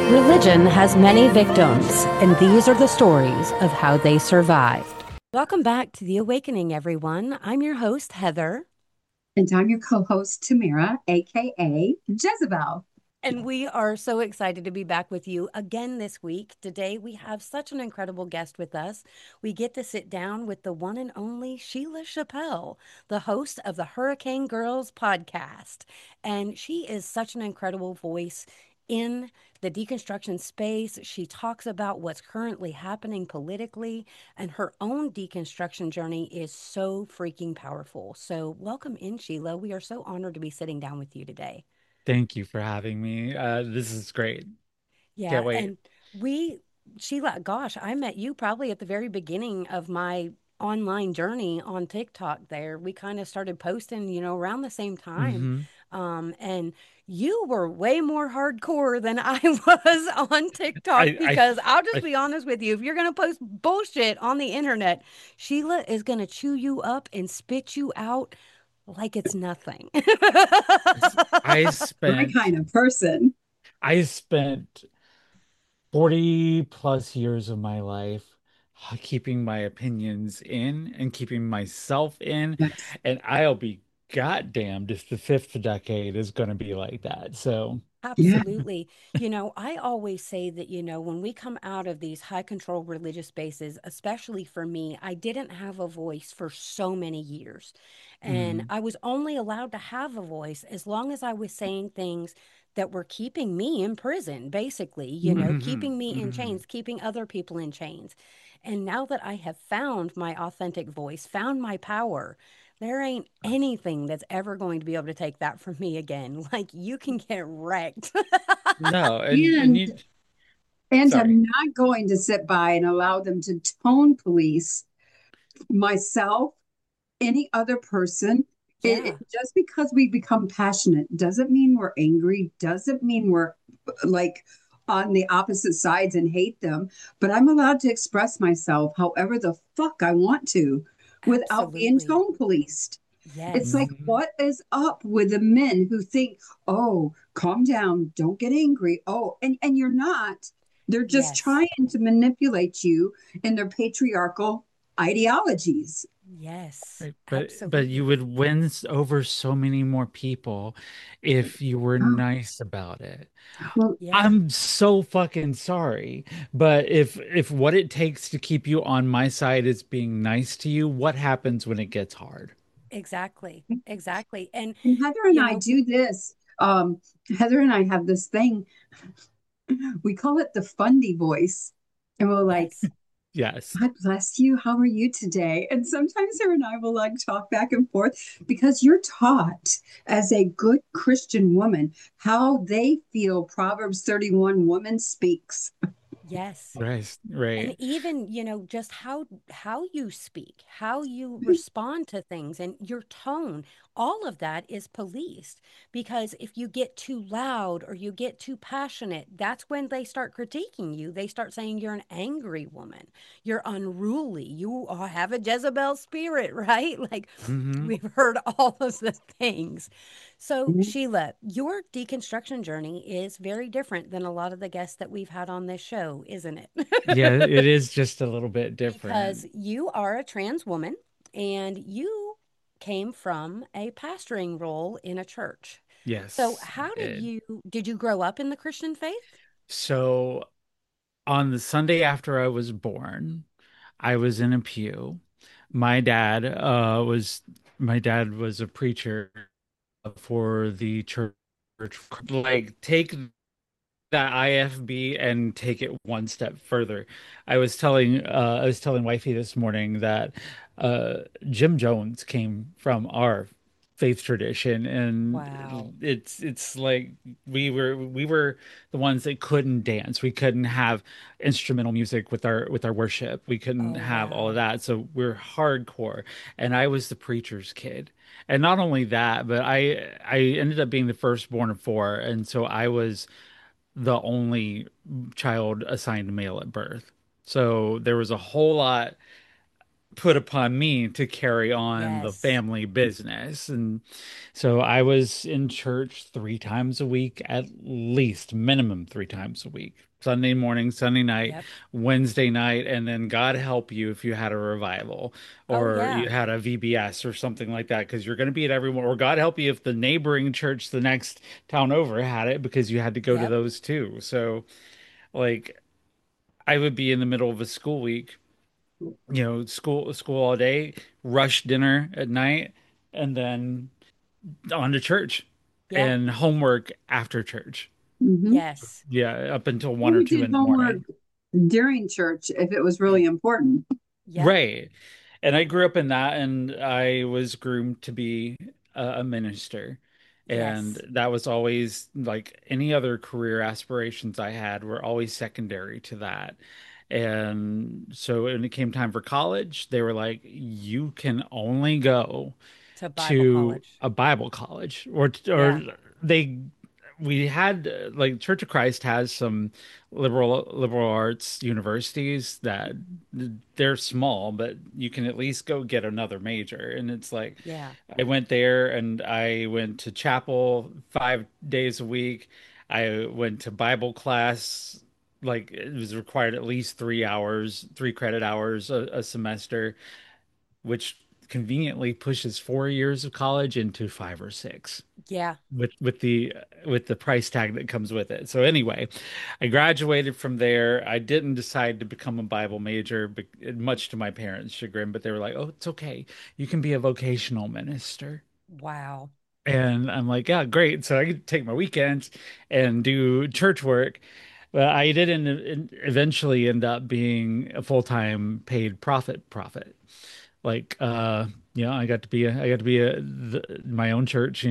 Religion has many victims, and these are the stories of how they survived. Welcome back to The Awakening, everyone. I'm your host, Heather, And I'm your co host, Tamara, AKA Jezebel. and we are so excited to be back with you again this week. Today, we have such an incredible guest with us. We get to sit down with the one and only Sheila Chappelle, the host of the Hurricane Girls podcast. And she is such an incredible voice in the deconstruction space. She talks about what's currently happening politically, and her own deconstruction journey is so freaking powerful. So, welcome in, Sheila. We are so honored to be sitting down with you today. Thank you for having me. This is great. Yeah, Can't wait. and we, Sheila, gosh, I met you probably at the very beginning of my online journey on TikTok there. We kind of started posting, around the same time. Hmm. And you were way more hardcore than I was on TikTok I, because I'll just I, be honest with you, if you're going to post bullshit on the internet, Sheila is going to chew you up and spit you out like it's nothing. I My spent, kind of person. I spent 40 plus years of my life keeping my opinions in and keeping myself in, Yes. and I'll be goddamned if the fifth decade is going to be like that. So, Yeah. Absolutely. I always say that, when we come out of these high control religious spaces, especially for me, I didn't have a voice for so many years. And mhm, I was only allowed to have a voice as long as I was saying things that were keeping me in prison, basically, mhm, keeping me in mhm. chains, keeping other people in chains. And now that I have found my authentic voice, found my power, there ain't anything that's ever going to be able to take that from me again. Like you can get wrecked. No, and And you, sorry. I'm not going to sit by and allow them to tone police myself, any other person. Yeah, Just because we become passionate doesn't mean we're angry, doesn't mean we're like on the opposite sides and hate them. But I'm allowed to express myself however the fuck I want to without being absolutely. tone policed. It's like, Yes, Mhm. what is up with the men who think, oh, calm down, don't get angry. Oh, and you're not. They're just yes, trying to manipulate you in their patriarchal ideologies. yes, Right, but you absolutely. would win over so many more people if you were nice about it. Well, Yeah, I'm so fucking sorry, but if what it takes to keep you on my side is being nice to you, what happens when it gets hard? exactly. Exactly. And, and Heather and you I know, do this. Heather and I have this thing. We call it the fundy voice. And we're like, yes. Yes. God bless you. How are you today? And sometimes her and I will like talk back and forth because you're taught as a good Christian woman how they feel Proverbs 31 woman speaks. Yes. Right, And right. even, just how you speak, how you respond to things and your tone, all of that is policed because if you get too loud or you get too passionate, that's when they start critiquing you. They start saying you're an angry woman, you're unruly, have a Jezebel spirit, right? Like Hmm. we've heard all of the things. So, Sheila, your deconstruction journey is very different than a lot of the guests that we've had on this show, isn't Yeah, it? it is just a little bit Because different. you are a trans woman and you came from a pastoring role in a church. So, Yes, I how did. did you grow up in the Christian faith? So on the Sunday after I was born, I was in a pew. My dad was my dad was a preacher for the church. Like take that IFB and take it one step further. I was telling wifey this morning that Jim Jones came from our faith tradition, Wow. and it's like we were the ones that couldn't dance. We couldn't have instrumental music with our worship. We couldn't Oh, have all of wow. that. So we're hardcore. And I was the preacher's kid. And not only that, but I ended up being the firstborn of four, and so I was the only child assigned male at birth. So there was a whole lot. put upon me to carry on the Yes. family business. And so I was in church 3 times a week, at least minimum 3 times a week. Sunday morning, Sunday night, Yep. Wednesday night, and then God help you if you had a revival Oh, or yeah. you had a VBS or something like that, because you're going to be at everyone, or God help you if the neighboring church the next town over had it because you had to go to Yep. those too. So, like, I would be in the middle of a school week, school all day, rush dinner at night, and then on to church Yeah. and homework after church. Hmm. Yes. Yeah, up until Well, one or we two did in the homework morning. during church if it was really important. Yep. Right. And I grew up in that, and I was groomed to be a minister. And Yes. that was always like any other career aspirations I had were always secondary to that. And so when it came time for college, they were like, you can only go To Bible to college. a Bible college, or Yeah. they we had like Church of Christ has some liberal arts universities that they're small, but you can at least go get another major. And it's like Yeah. I went there and I went to chapel 5 days a week. I went to Bible class. Like it was required at least 3 hours, 3 credit hours a semester, which conveniently pushes 4 years of college into 5 or 6 Yeah. with the price tag that comes with it. So anyway, I graduated from there. I didn't decide to become a Bible major, much to my parents' chagrin, but they were like, "Oh, it's okay. You can be a vocational minister." Wow. And I'm like, "Yeah, great." So I could take my weekends and do church work. But I didn't eventually end up being a full-time paid prophet. Like I got to be my own church,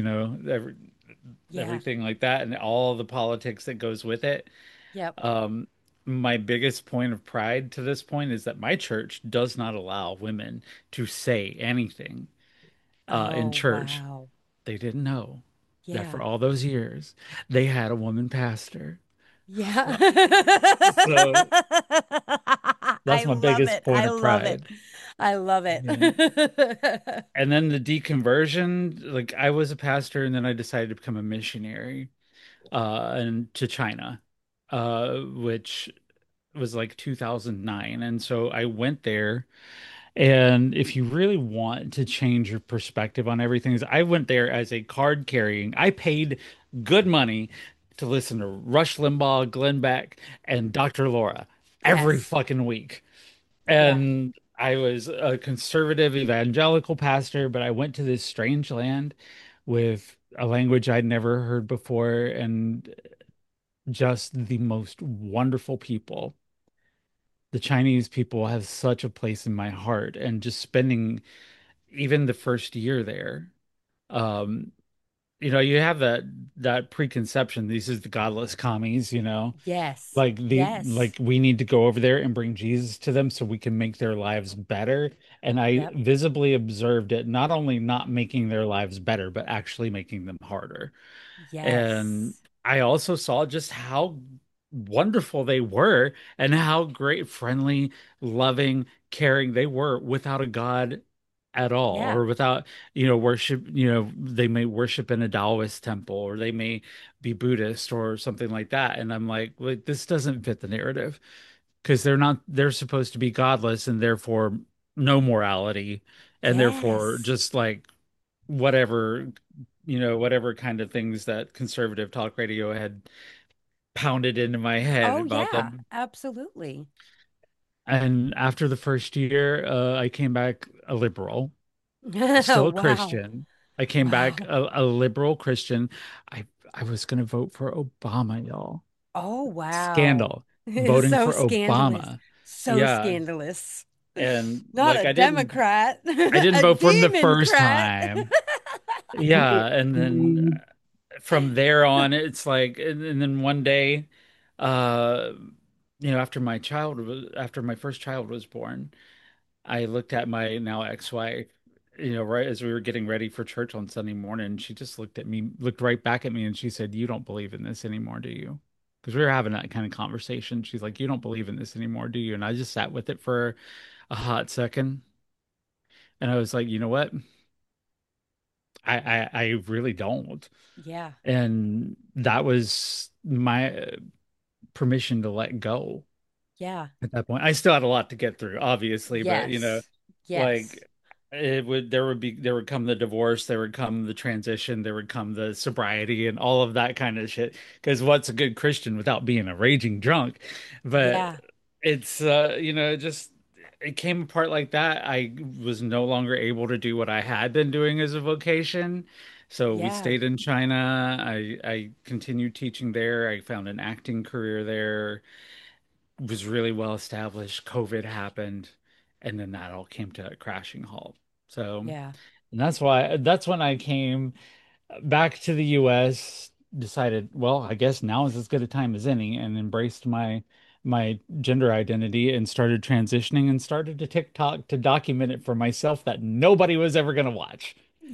Yeah. everything like that, and all the politics that goes with it. Yep. um my biggest point of pride to this point is that my church does not allow women to say anything in Oh, church. wow. They didn't know that for Yeah. all those years they had a woman pastor. Yeah. So I that's my love biggest it. point I of love it. pride. I love it. Yeah. And then the deconversion, like I was a pastor and then I decided to become a missionary and to China, which was like 2009. And so I went there. And if you really want to change your perspective on everything, is I went there as a card carrying. I paid good money to listen to Rush Limbaugh, Glenn Beck, and Dr. Laura every Yes. fucking week. Yeah. And I was a conservative evangelical pastor, but I went to this strange land with a language I'd never heard before and just the most wonderful people. The Chinese people have such a place in my heart, and just spending even the first year there, um, you have that preconception. These is the godless commies, Yes. like Yes. we need to go over there and bring Jesus to them so we can make their lives better. And I Yep. visibly observed it not only not making their lives better, but actually making them harder. And Yes. I also saw just how wonderful they were and how great, friendly, loving, caring they were without a God at all, Yeah. or without, worship. They may worship in a Taoist temple, or they may be Buddhist or something like that. And I'm like, this doesn't fit the narrative, because they're supposed to be godless and therefore no morality, and therefore Yes. just like whatever, whatever kind of things that conservative talk radio had pounded into my head Oh, about yeah. them. Absolutely. And after the first year, I came back a liberal, still a Wow. Christian. I came back Wow. a liberal Christian. I I was gonna vote for Obama, y'all. Oh, wow. Scandal. Voting So for scandalous. Obama. So Yeah. scandalous. And Not like a Democrat, I didn't a vote for him the first democrat. time. Yeah, and then from there on, it's like, and then one day, uh, after my first child was born, I looked at my now ex-wife, right as we were getting ready for church on Sunday morning. She just looked right back at me, and she said, "You don't believe in this anymore, do you?" Because we were having that kind of conversation. She's like, "You don't believe in this anymore, do you?" And I just sat with it for a hot second. And I was like, you know what? I really don't. Yeah. And that was my permission to let go Yeah. at that point. I still had a lot to get through, obviously, but Yes. Yes. like there would come the divorce, there would come the transition, there would come the sobriety and all of that kind of shit. Because what's a good Christian without being a raging drunk? But Yeah. it's just it came apart like that. I was no longer able to do what I had been doing as a vocation. So we Yeah. stayed in China. I continued teaching there. I found an acting career there, was really well established. COVID happened, and then that all came to a crashing halt. So, Yeah. and that's when I came back to the US, decided, well, I guess now is as good a time as any, and embraced my gender identity and started transitioning and started to TikTok to document it for myself that nobody was ever going to watch.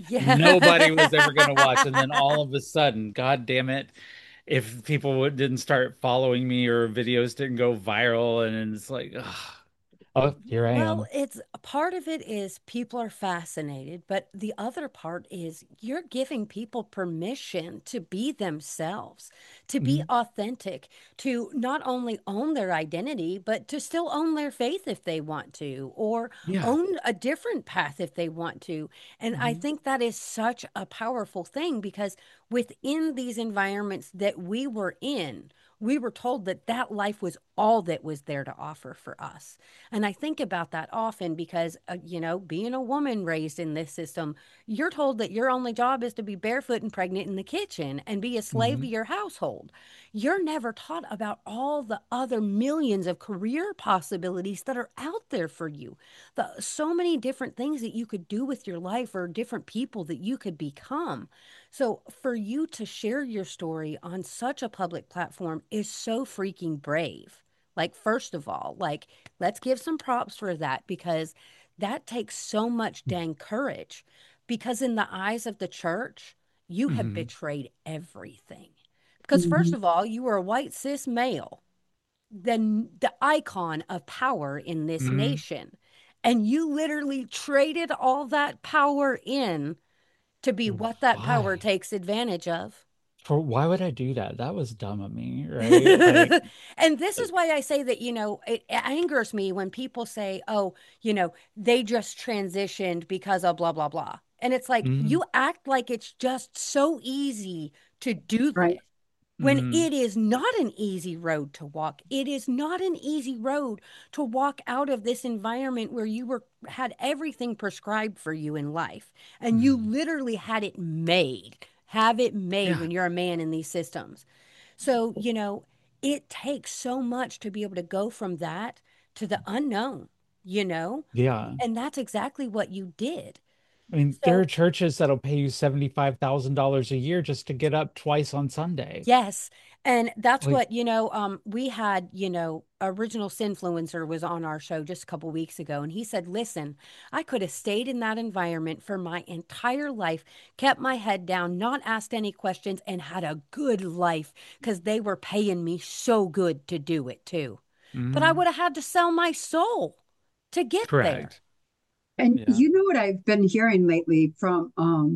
Nobody was ever going to watch. And then Yeah. all of a sudden, God damn it, if people didn't start following me or videos didn't go viral, and it's like, ugh, oh, here I Well, am. it's part of it is people are fascinated, but the other part is you're giving people permission to be themselves, to be Mhm. authentic, to not only own their identity, but to still own their faith if they want to, or Yeah. own a different path if they want to. And I Mhm. think that is such a powerful thing because within these environments that we were in, we were told that that life was all that was there to offer for us. And I think about that often because, being a woman raised in this system, you're told that your only job is to be barefoot and pregnant in the kitchen and be a slave to Mhm. your household. You're never taught about all the other millions of career possibilities that are out there for you. So many different things that you could do with your life or different people that you could become. So for you to share your story on such a public platform is so freaking brave. Like, first of all, like, let's give some props for that because that takes so much dang courage. Because in the eyes of the church, you have Mhm. betrayed everything. Because, first Mhm. of all, you were a white cis male, then the icon of power in this Mhm. nation. And you literally traded all that power in to be what that power Why? takes advantage of. Why would I do that? That was dumb of me, right? Like, And this is why I say that, it angers me when people say, oh, they just transitioned because of blah, blah, blah. And it's like, mhm. you act like it's just so easy to do this Right. when Mhm. it is not an easy road to walk. It is not an easy road to walk out of this environment where you had everything prescribed for you in life and you Mhm. literally had it made, have it made Yeah. when you're a man in these systems. So, it takes so much to be able to go from that to the unknown, you know? Yeah. And that's exactly what you did. I mean, there are So, churches that'll pay you $75,000 a year just to get up twice on Sunday. yes. And that's Like, what, we had, Original Sinfluencer was on our show just a couple weeks ago. And he said, listen, I could have stayed in that environment for my entire life, kept my head down, not asked any questions, and had a good life because they were paying me so good to do it too. But I mhm. would have had to sell my soul to get there. Correct. And Yeah. you know what I've been hearing lately from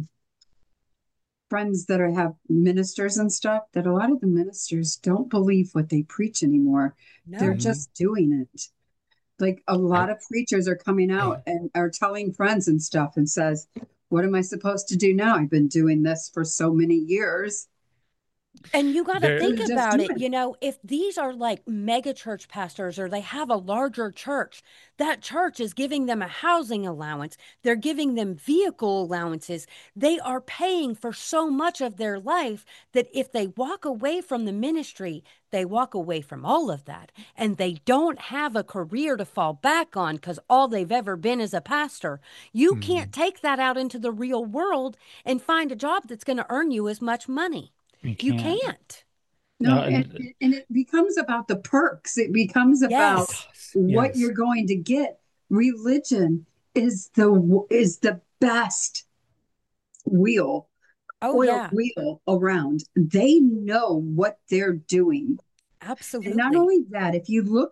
friends that have ministers and stuff, that a lot of the ministers don't believe what they preach anymore. They're No. Mhm. just doing it. Like a I, lot of preachers are coming out I, and are telling friends and stuff and says, what am I supposed to do now? I've been doing this for so many years. And you got to there, So think they're just about doing it, it. if these are like mega church pastors or they have a larger church, that church is giving them a housing allowance. They're giving them vehicle allowances. They are paying for so much of their life that if they walk away from the ministry, they walk away from all of that. And they don't have a career to fall back on because all they've ever been is a pastor. You can't mhm. take that out into the real world and find a job that's going to earn you as much money. You You can't. can't. No, No, and it becomes about the perks. It becomes it about Yes. does. what Yes. you're going to get. Religion is the best wheel, Oh, oil yeah. wheel around. They know what they're doing. And not Absolutely. only that, if you look at it, right, with religious organizations,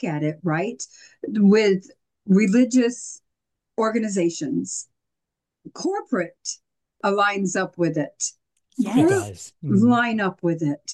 corporate aligns up with it. It Yes. does. Groups line up with it.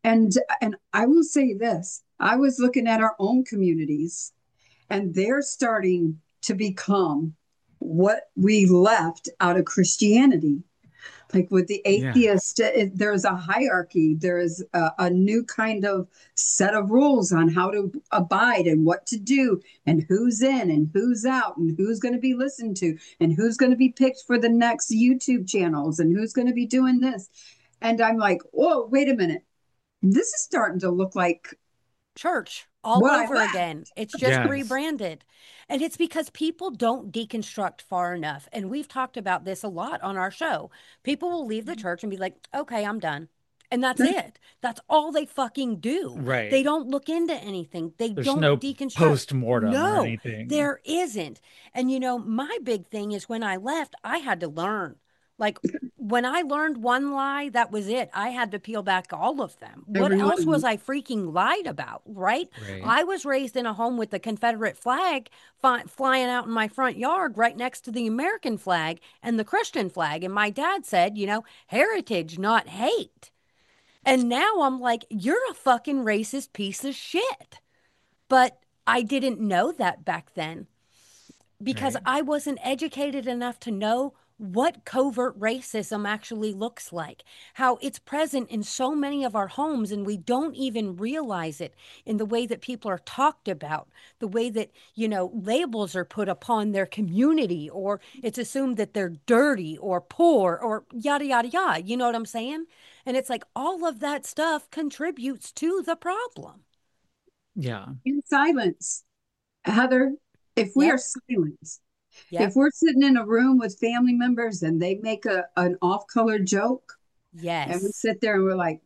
And I will say this, I was looking at our own communities, and they're starting to become what we left out of Christianity. Like with the Yeah. atheist, there's a hierarchy. There's a new kind of set of rules on how to abide and what to do, and who's in and who's out, and who's going to be listened to, and who's going to be picked for the next YouTube channels, and who's going to be doing this. And I'm like, whoa, wait a minute. This is starting to look like Church all what I over left. again. It's just Yes. rebranded. And it's because people don't deconstruct far enough. And we've talked about this a lot on our show. People will leave the church and be like, okay, I'm done. And that's it. That's all they fucking do. They Right. don't look into anything. They There's don't no deconstruct. post mortem or No, anything. there isn't. And my big thing is when I left, I had to learn. Like when I learned one lie, that was it. I had to peel back all of them. What Every one else of was them. I freaking lied about, right? Right. I was raised in a home with the Confederate flag flying out in my front yard right next to the American flag and the Christian flag. And my dad said, heritage, not hate. And now I'm like, you're a fucking racist piece of shit. But I didn't know that back then because Right. I wasn't educated enough to know what covert racism actually looks like, how it's present in so many of our homes, and we don't even realize it in the way that people are talked about, the way that, labels are put upon their community, or it's assumed that they're dirty or poor or yada, yada, yada. You know what I'm saying? And it's like all of that stuff contributes to the problem. Yeah. In silence. Heather, if we are Yep. silent, if Yep. we're sitting in a room with family members and they make an off-color joke, and we Yes. sit there and we're like,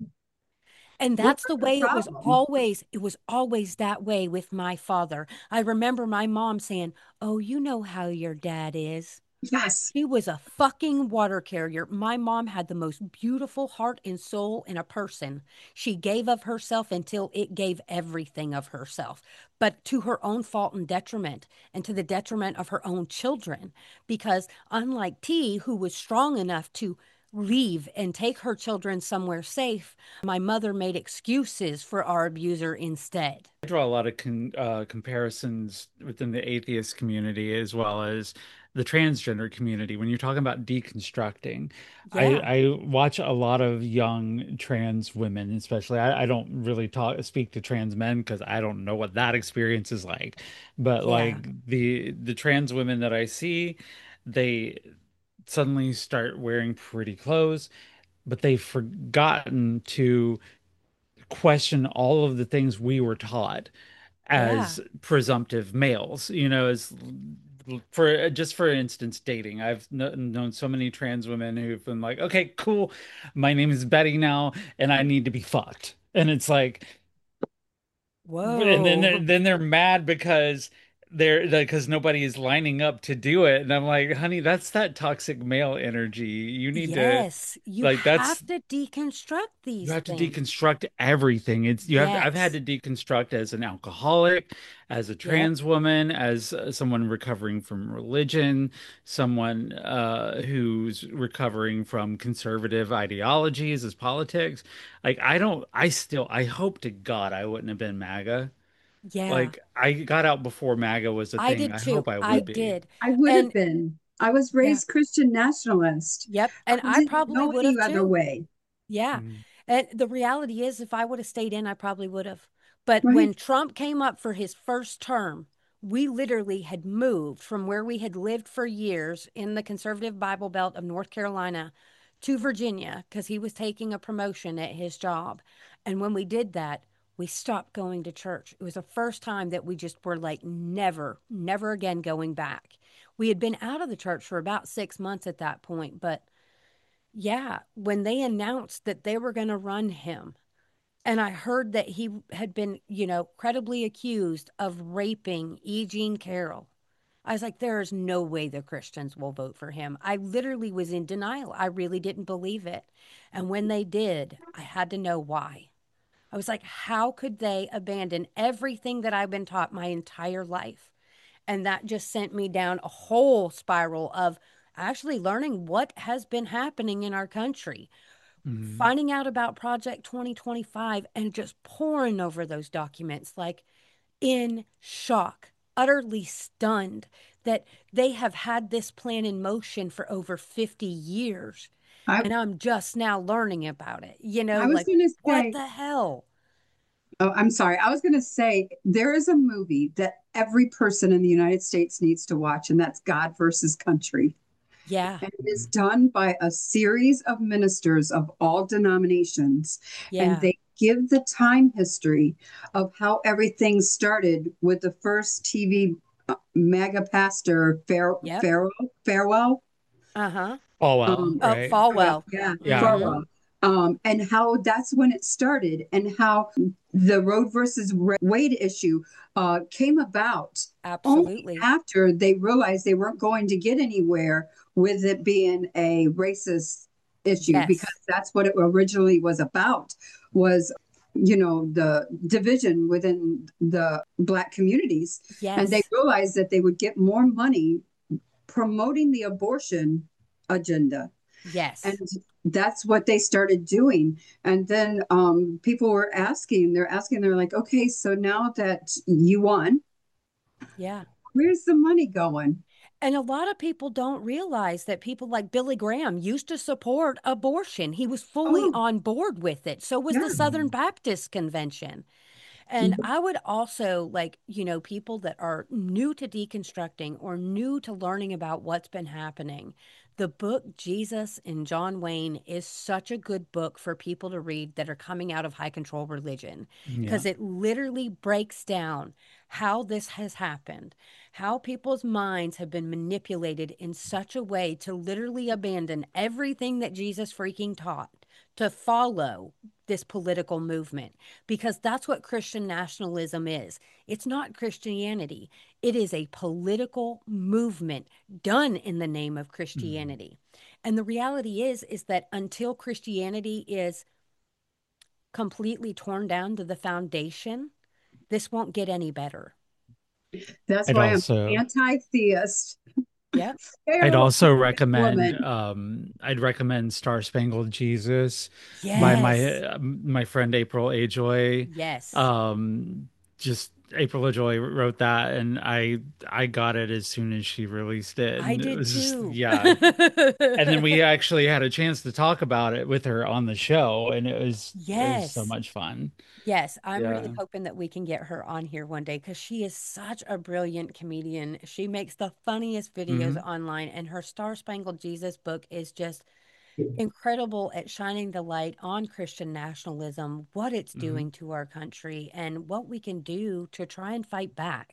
And what's that's the the way problem? it was always that way with my father. I remember my mom saying, "Oh, you know how your dad is." Yes. He was a fucking water carrier. My mom had the most beautiful heart and soul in a person. She gave of herself until it gave everything of herself, but to her own fault and detriment, and to the detriment of her own children. Because unlike T, who was strong enough to leave and take her children somewhere safe, my mother made excuses for our abuser instead. I draw a lot of comparisons within the atheist community as well as the transgender community. When you're talking about deconstructing, Yeah, I watch a lot of young trans women, especially. I don't really speak to trans men because I don't know what that experience is like. But yeah, like the trans women that I see, they suddenly start wearing pretty clothes, but they've forgotten to question all of the things we were taught yeah. as presumptive males, as for just for instance, dating. I've known so many trans women who've been like, okay, cool, my name is Betty now, and I need to be fucked. And it's like, and then Whoa. they're mad because nobody is lining up to do it. And I'm like, honey, that's that toxic male energy. You need to Yes, you like that's have to deconstruct you these have to things. deconstruct everything. I've had Yes. to deconstruct as an alcoholic, as a Yep. trans woman, as someone recovering from religion, someone who's recovering from conservative ideologies as politics. Like I hope to God I wouldn't have been MAGA. Yeah. Like I got out before MAGA was a I thing. did I too. hope I I would be. did. I would have And been. I was yeah. raised Christian nationalist. Yep. I And I didn't probably know would any have other too. way. Yeah. Mm. And the reality is, if I would have stayed in, I probably would have. But Right? when Trump came up for his first term, we literally had moved from where we had lived for years in the conservative Bible Belt of North Carolina to Virginia because he was taking a promotion at his job. And when we did that, we stopped going to church. It was the first time that we just were like, never, never again going back. We had been out of the church for about 6 months at that point, but yeah, when they announced that they were going to run him, and I heard that he had been, credibly accused of raping E. Jean Carroll, I was like, there is no way the Christians will vote for him. I literally was in denial. I really didn't believe it. And when they did, I had to know why. I was like, how could they abandon everything that I've been taught my entire life? And that just sent me down a whole spiral of actually learning what has been happening in our country, Mhm. finding out about Project 2025 and just pouring over those documents like in shock, utterly stunned that they have had this plan in motion for over 50 years. I And I'm just now learning about it. I was Like, going to what say, the hell? oh, I'm sorry. I was going to say there is a movie that every person in the United States needs to watch, and that's God versus Country. Yeah, And it is done by a series of ministers of all denominations. And yeah, they give the time history of how everything started with the first TV mega pastor, yep, Farewell. uh-huh. Falwell, Oh, right? Falwell. Yeah, Yeah. Mm-hmm. Farewell. And how that's when it started, and how the Roe versus Wade issue came about only Absolutely. after they realized they weren't going to get anywhere with it being a racist issue, because Yes, that's what it originally was about, was the division within the Black communities. And they yes, realized that they would get more money promoting the abortion agenda, and yes, that's what they started doing. And then people were they're like, okay, so now that you won, yeah. where's the money going? And a lot of people don't realize that people like Billy Graham used to support abortion. He was fully Oh, on board with it. So was yeah. the Southern Baptist Convention. And I would also like, people that are new to deconstructing or new to learning about what's been happening. The book Jesus and John Wayne is such a good book for people to read that are coming out of high control religion, Yeah. because it literally breaks down how this has happened, how people's minds have been manipulated in such a way to literally abandon everything that Jesus freaking taught to follow this political movement, because that's what Christian nationalism is. It's not Christianity. It is a political movement done in the name of Mhm. Christianity. And the reality is that until Christianity is completely torn down to the foundation, this won't get any better. That's I'd why I'm also anti-theist, Yep. I'd feral also recommend woman. I'd recommend Star Spangled Jesus by Yes. my friend April Ajoy. Yes. Um just April Ajoy wrote that, and I got it as soon as she released it, I and it did was just, too. yeah. And then we actually had a chance to talk about it with her on the show, and it was so Yes. much fun. Yes, I'm really Yeah. hoping that we can get her on here one day because she is such a brilliant comedian. She makes the funniest videos Hmm. online, and her Star Spangled Jesus book is just incredible at shining the light on Christian nationalism, what it's Hmm. doing to our country, and what we can do to try and fight back.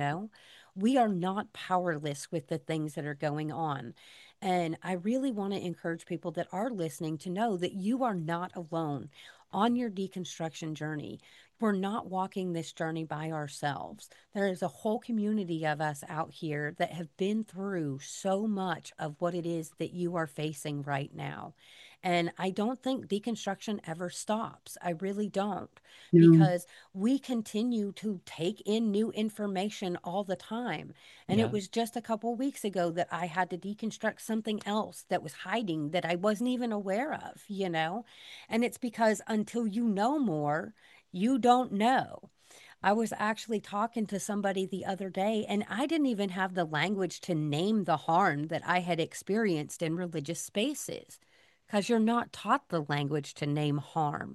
We are not powerless with the things that are going on. And I really want to encourage people that are listening to know that you are not alone on your deconstruction journey. We're not walking this journey by ourselves. There is a whole community of us out here that have been through so much of what it is that you are facing right now. And I don't think deconstruction ever stops. I really don't, No, because we continue to take in new information all the time. And it Yeah. was just a couple weeks ago that I had to deconstruct something else that was hiding that I wasn't even aware of. And it's because until you know more, you don't know. I was actually talking to somebody the other day, and I didn't even have the language to name the harm that I had experienced in religious spaces, because you're not taught the language to name harm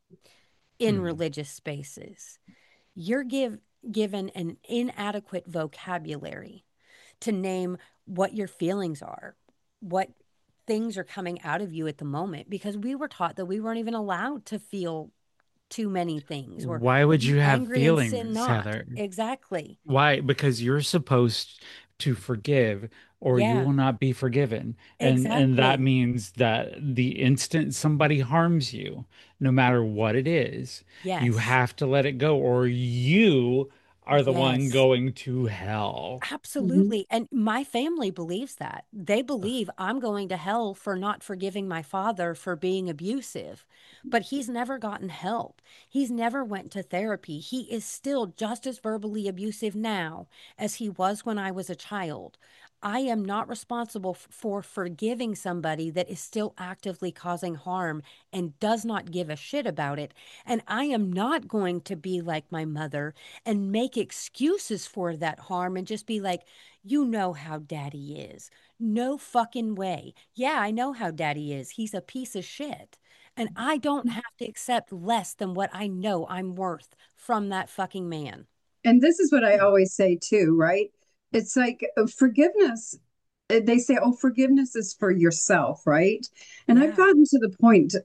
in Hmm. religious spaces. You're given an inadequate vocabulary to name what your feelings are, what things are coming out of you at the moment, because we were taught that we weren't even allowed to feel too many things, or Why would be you have angry and sin feelings, not. Heather? Exactly. Why? Because you're supposed to forgive, or you Yeah, will not be forgiven. And that exactly. means that the instant somebody harms you, no matter what it is, you Yes. have to let it go, or you are the one Yes. going to hell. mhm, Absolutely. And my family believes that. They believe I'm going to hell for not forgiving my father for being abusive. But he's never gotten help. He's never went to therapy. He is still just as verbally abusive now as he was when I was a child. I am not responsible for forgiving somebody that is still actively causing harm and does not give a shit about it. And I am not going to be like my mother and make excuses for that harm and just be like, you know how daddy is. No fucking way. Yeah, I know how daddy is. He's a piece of shit. And I don't have to accept less than what I know I'm worth from that fucking man. And this is what I always say too, right? It's like forgiveness. They say, "Oh, forgiveness is for yourself," right? And I've Yeah. gotten to the point.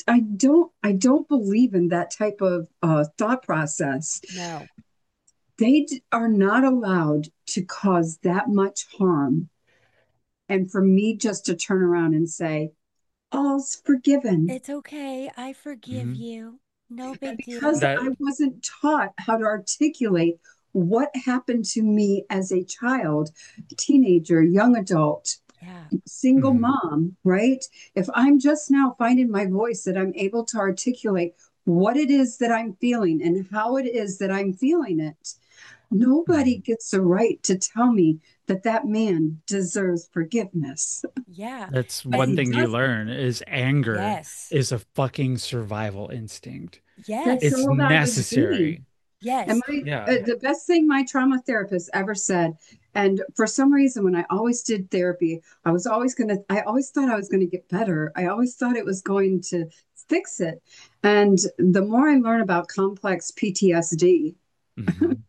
I don't believe in that type of thought process. No. Are not allowed to cause that much harm, and for me just to turn around and say, "All's forgiven," It's okay. I forgive Mhm. you. No and big because deal. That I wasn't taught how to articulate what happened to me as a child, teenager, young adult, Yeah. single mhm. mom, right? If I'm just now finding my voice that I'm able to articulate what it is that I'm feeling and how it is that I'm feeling it, nobody Mhm. gets the right to tell me that that man deserves forgiveness. Yeah. That's But one he thing you doesn't. learn is anger Yes. is a fucking survival instinct. That's Yes. It's all that was being. necessary. And Yes. Yeah. the best thing my trauma therapist ever said, and for some reason, when I always did therapy, I always thought I was going to get better. I always thought it was going to fix it. And the more I learn about complex PTSD, Mhm.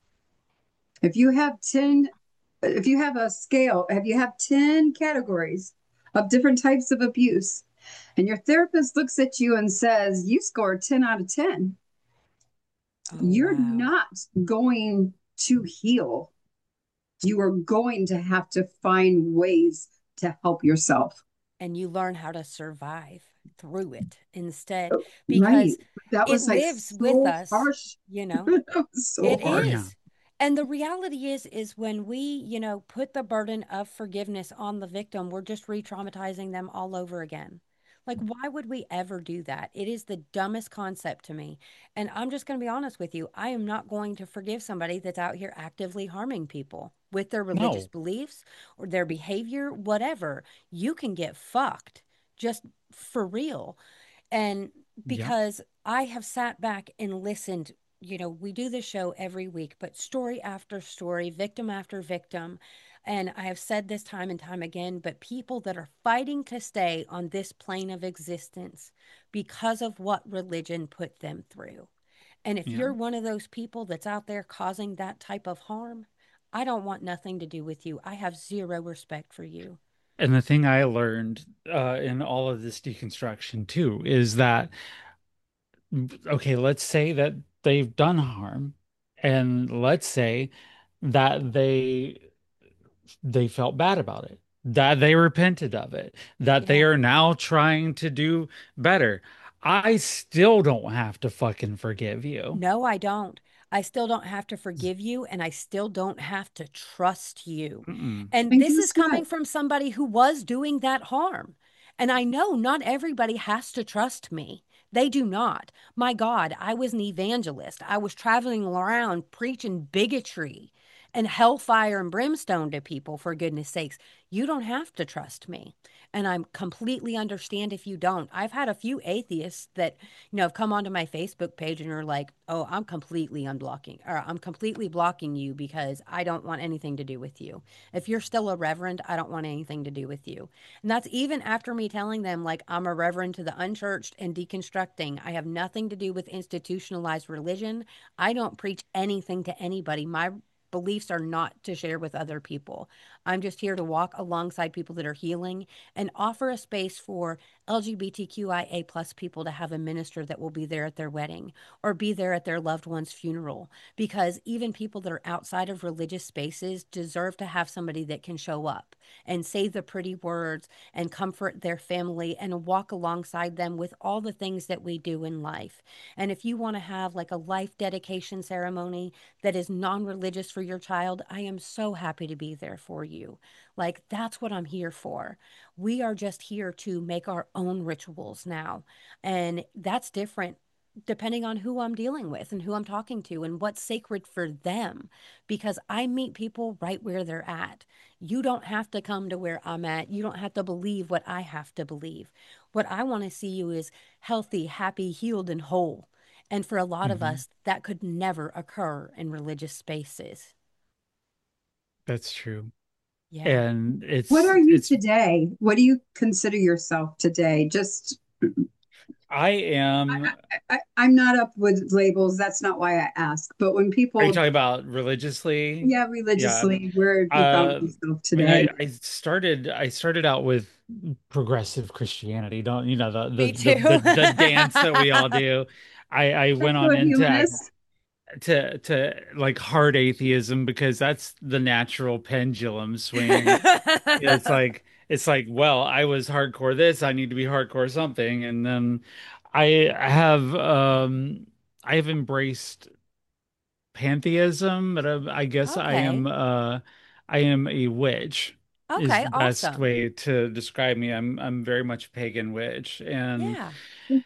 if you have 10, if you have a scale, if you have 10 categories of different types of abuse, and your therapist looks at you and says, you score 10 out of 10, Oh, you're wow. not going to heal. You are going to have to find ways to help yourself. And you learn how to survive through it instead Right. because That it was like lives with so us, harsh. you know. That was so It harsh. Yeah. is. And the reality is when we, put the burden of forgiveness on the victim, we're just re-traumatizing them all over again. Like, why would we ever do that? It is the dumbest concept to me. And I'm just going to be honest with you. I am not going to forgive somebody that's out here actively harming people with their religious No. beliefs or their behavior, whatever. You can get fucked just for real. And Yep. because I have sat back and listened, we do this show every week, but story after story, victim after victim. And I have said this time and time again, but people that are fighting to stay on this plane of existence because of what religion put them through. And if Yeah. you're one of those people that's out there causing that type of harm, I don't want nothing to do with you. I have zero respect for you. And the thing I learned in all of this deconstruction too is that, okay, let's say that they've done harm, and let's say that they felt bad about it, that they repented of it, that they Yeah. are now trying to do better. I still don't have to fucking forgive you. No, I don't. I still don't have to forgive you, and I still don't have to trust you. Mm-mm. And And this is guess what? coming from somebody who was doing that harm. And I know not everybody has to trust me. They do not. My God, I was an evangelist. I was traveling around preaching bigotry and hellfire and brimstone to people, for goodness sakes. You don't have to trust me. And I completely understand if you don't. I've had a few atheists that have come onto my Facebook page and are like, oh, I'm completely unblocking or I'm completely blocking you because I don't want anything to do with you. If you're still a reverend, I don't want anything to do with you. And that's even after me telling them, like, I'm a reverend to the unchurched and deconstructing. I have nothing to do with institutionalized religion. I don't preach anything to anybody. My beliefs are not to share with other people. I'm just here to walk alongside people that are healing and offer a space for LGBTQIA plus people to have a minister that will be there at their wedding or be there at their loved one's funeral. Because even people that are outside of religious spaces deserve to have somebody that can show up and say the pretty words and comfort their family and walk alongside them with all the things that we do in life. And if you want to have like a life dedication ceremony that is non religious for your child, I am so happy to be there for you. Like, that's what I'm here for. We are just here to make our own rituals now. And that's different depending on who I'm dealing with and who I'm talking to and what's sacred for them, because I meet people right where they're at. You don't have to come to where I'm at. You don't have to believe what I have to believe. What I want to see you is healthy, happy, healed, and whole. And for a lot of Hmm. us, that could never occur in religious spaces. That's true. Yeah. And What it's are you it's today? What do you consider yourself today? Just I am. I'm not up with labels. That's not why I ask. But when Are you people, talking about religiously? yeah, Yeah. religiously, where have you found Uh, yourself I mean, today? I started out with progressive Christianity. Don't you know Me too. the dance that we all do? I Are went you on a into humanist? to like hard atheism because that's the natural pendulum swing. It's like, well, I was hardcore this, I need to be hardcore something, and then I have I have embraced pantheism, but I guess Okay. I am a witch is Okay. the best Awesome. way to describe me. I'm very much a pagan witch, and Yeah.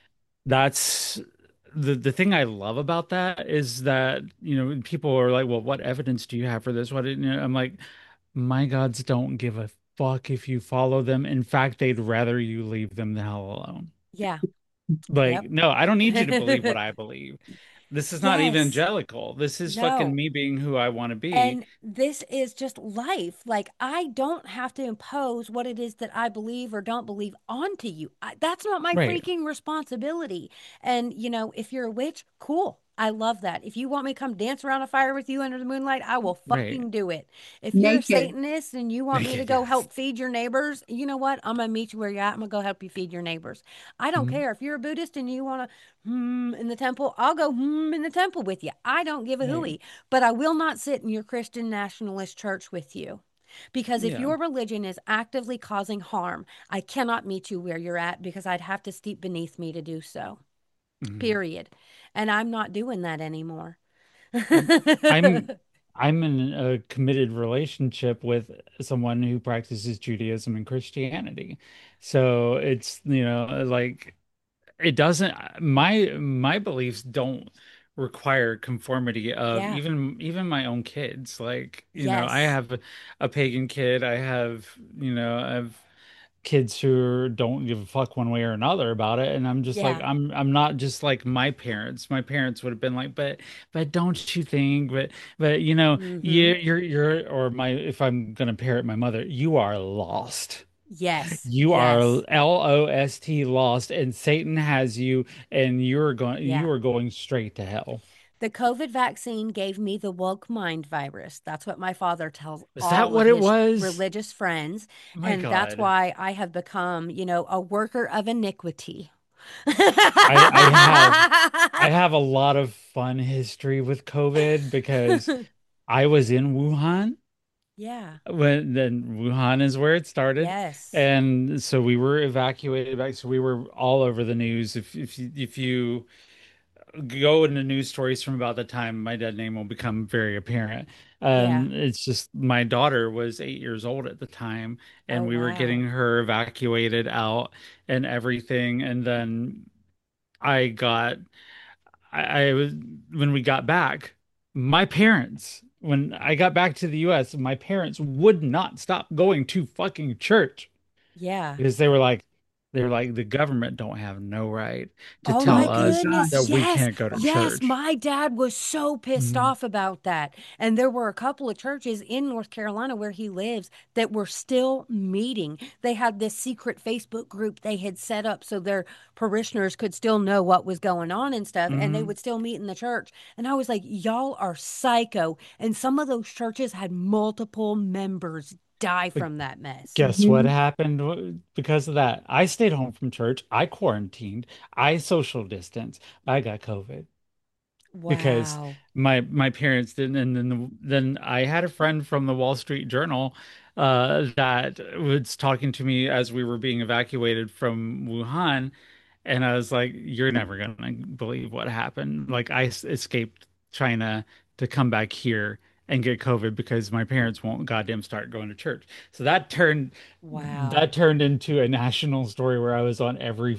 that's the thing I love about that is that, you know, people are like, well, what evidence do you have for this? What, you know, I'm like, my gods don't give a fuck if you follow them. In fact, they'd rather you leave them the hell alone. Yeah. Like, Yep. no, I don't need you to believe what I believe. This is not Yes. evangelical. This is fucking No. me being who I want to be. And this is just life. Like, I don't have to impose what it is that I believe or don't believe onto you. That's not my Right, freaking responsibility. And, if you're a witch, cool. I love that. If you want me to come dance around a fire with you under the moonlight, I will right. fucking do it. If you're a Naked. Satanist and you want me to Naked, go yes. help feed your neighbors, you know what? I'm going to meet you where you're at. I'm going to go help you feed your neighbors. I don't Mhm. care. If you're a Buddhist and you want to in the temple, I'll go in the temple with you. I don't give a Right. hooey. But I will not sit in your Christian nationalist church with you. Because if Yeah. your religion is actively causing harm, I cannot meet you where you're at because I'd have to steep beneath me to do so. Mhm. Period. And I'm not doing that anymore. Um, I'm I'm in a committed relationship with someone who practices Judaism and Christianity. So it's, you know, like it doesn't my beliefs don't require conformity of Yeah. even my own kids. Like, you know, I Yes. have a pagan kid. I have, you know, I have kids who don't give a fuck one way or another about it, and I'm just like, Yeah. I'm not just like my parents. My parents would have been like, but don't you think, but you know, Mm-hmm. you're or my if I'm gonna parrot my mother, you are lost. Yes. You are Yes. LOST lost, and Satan has you, and you Yeah. are going straight to hell. The COVID vaccine gave me the woke mind virus. That's what my father tells Is that all of what it his was? religious friends. My And that's God. why I have become, a worker of iniquity. I I have I have a lot of fun history with COVID because I was in Wuhan Yeah. when then Wuhan is where it started. Yes. And so we were evacuated back. So we were all over the news. If you go into news stories from about the time my dead name will become very apparent. Yeah. It's just my daughter was 8 years old at the time, Oh, and we were wow. getting her evacuated out and everything. And then I got, I was, when we got back, my parents, when I got back to the US, my parents would not stop going to fucking church Yeah. because they were like the government don't have no right to Oh tell my Oh my us goodness. that gosh. we Yes. can't go to Yes. church. My dad was so pissed Mhm. off about that. And there were a couple of churches in North Carolina where he lives that were still meeting. They had this secret Facebook group they had set up so their parishioners could still know what was going on and stuff. And they Mhm. would still meet in the church. And I was like, y'all are psycho. And some of those churches had multiple members die But from that mess. guess what Mhm. happened because of that? I stayed home from church. I quarantined. I social distanced. I got COVID because Wow. my parents didn't. And then I had a friend from the Wall Street Journal that was talking to me as we were being evacuated from Wuhan, and I was like, "You're never gonna believe what happened. Like escaped China to come back here." And get COVID because my parents won't goddamn start going to church. So Wow. that turned into a national story where I was on every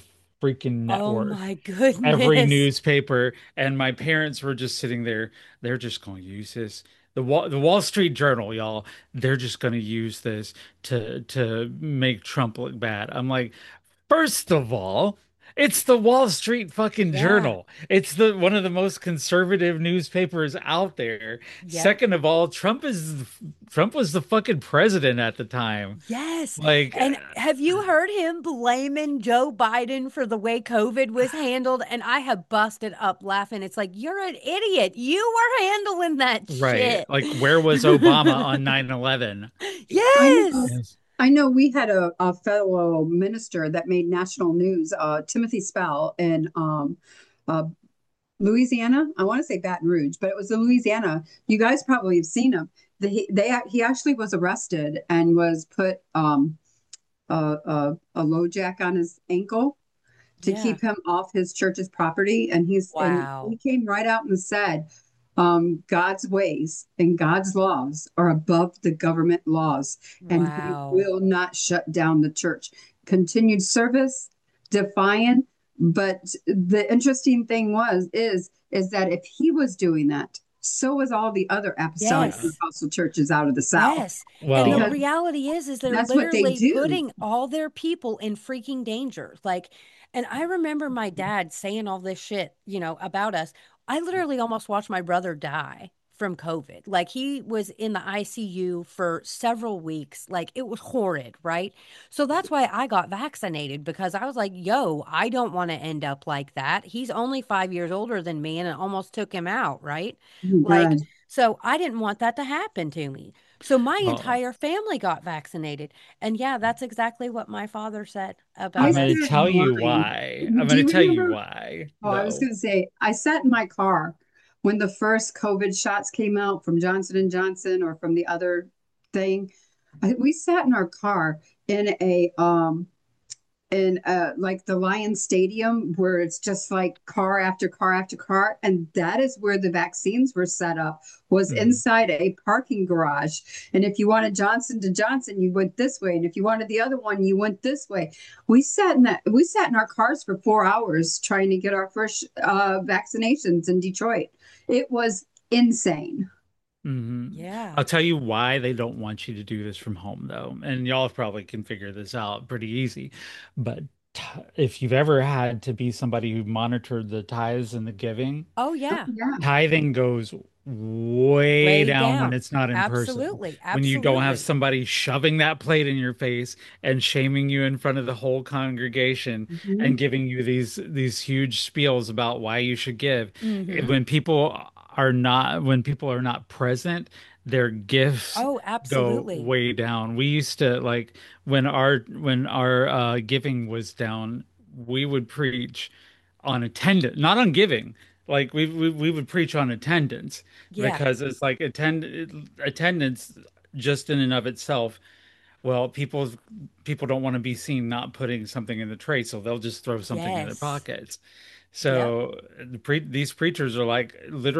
freaking Oh network, my every goodness. newspaper, and my parents were just sitting there. They're just going to use this. The Wall Street Journal, y'all, they're just going to use this to make Trump look bad. I'm like, first of all, it's the Wall Street fucking Yeah. Journal. It's the one of the most conservative newspapers out there. Yep. Second of all, Trump was the fucking president at the time. Yes. Like, And have you heard him blaming Joe Biden for the way COVID was handled? And I have busted up laughing. It's like, you're an idiot. You were handling that right. shit. Like, where was Obama on 9/11? I know. Yes. Yes. I know we had a fellow minister that made national news, Timothy Spell in uh, Louisiana. I want to say Baton Rouge, but it was in Louisiana. You guys probably have seen him. He actually was arrested and was put a low jack on his ankle to Yeah. keep him off his church's property. And he Wow. came right out and said, God's ways and God's laws are above the government laws, and he Wow. will not shut down the church. Continued service, defiant. But the interesting thing is that if he was doing that, so was all the other apostolic Yeah. and Yes. apostle churches out of the South, Yes. And the because Well, reality is they're that's what they literally do. putting all their people in freaking danger. Like, and I remember my dad saying all this shit, about us. I literally almost watched my brother die from COVID. Like, he was in the ICU for several weeks. Like, it was horrid, right? So that's why I got vaccinated, because I was like, yo, I don't want to end up like that. He's only 5 years older than me, and it almost took him out, right? Oh my Like, God. so I didn't want that to happen to me. So my well, entire family got vaccinated. And yeah, that's exactly what my father said I I'm about sat going us. to in tell you line. why. I'm Do going you to tell you remember? why, Oh, I was though. going to say, I sat in my car when the first COVID shots came out from Johnson and Johnson or from the other thing. We sat in our car in like the Lion Stadium, where it's just like car after car after car, and that is where the vaccines were set up, was Mhm. inside a parking garage. And if you wanted Johnson to Johnson, you went this way, and if you wanted the other one, you went this way. We sat in our cars for 4 hours trying to get our first vaccinations in Detroit. It was insane. Yeah. I'll tell you why they don't want you to do this from home, though. And y'all probably can figure this out pretty easy. But if you've ever had to be somebody who monitored the tithes and the giving, Oh, Oh yeah. yeah. tithing goes way Way down when down. it's not in person. Absolutely. When you don't have Absolutely. somebody shoving that plate in your face and shaming you in front of the whole congregation Mhm. and giving you these huge spiels about why you should give. Hmm. When people are not present, their gifts Oh, go absolutely. way down. We used to like when our giving was down, we would preach on attendance, not on giving. Like we would preach on attendance Yeah. because it's like attendance just in and of itself. Well, people don't want to be seen not putting something in the tray, so they'll just throw something in their Yes. pockets. Yep. So these preachers are like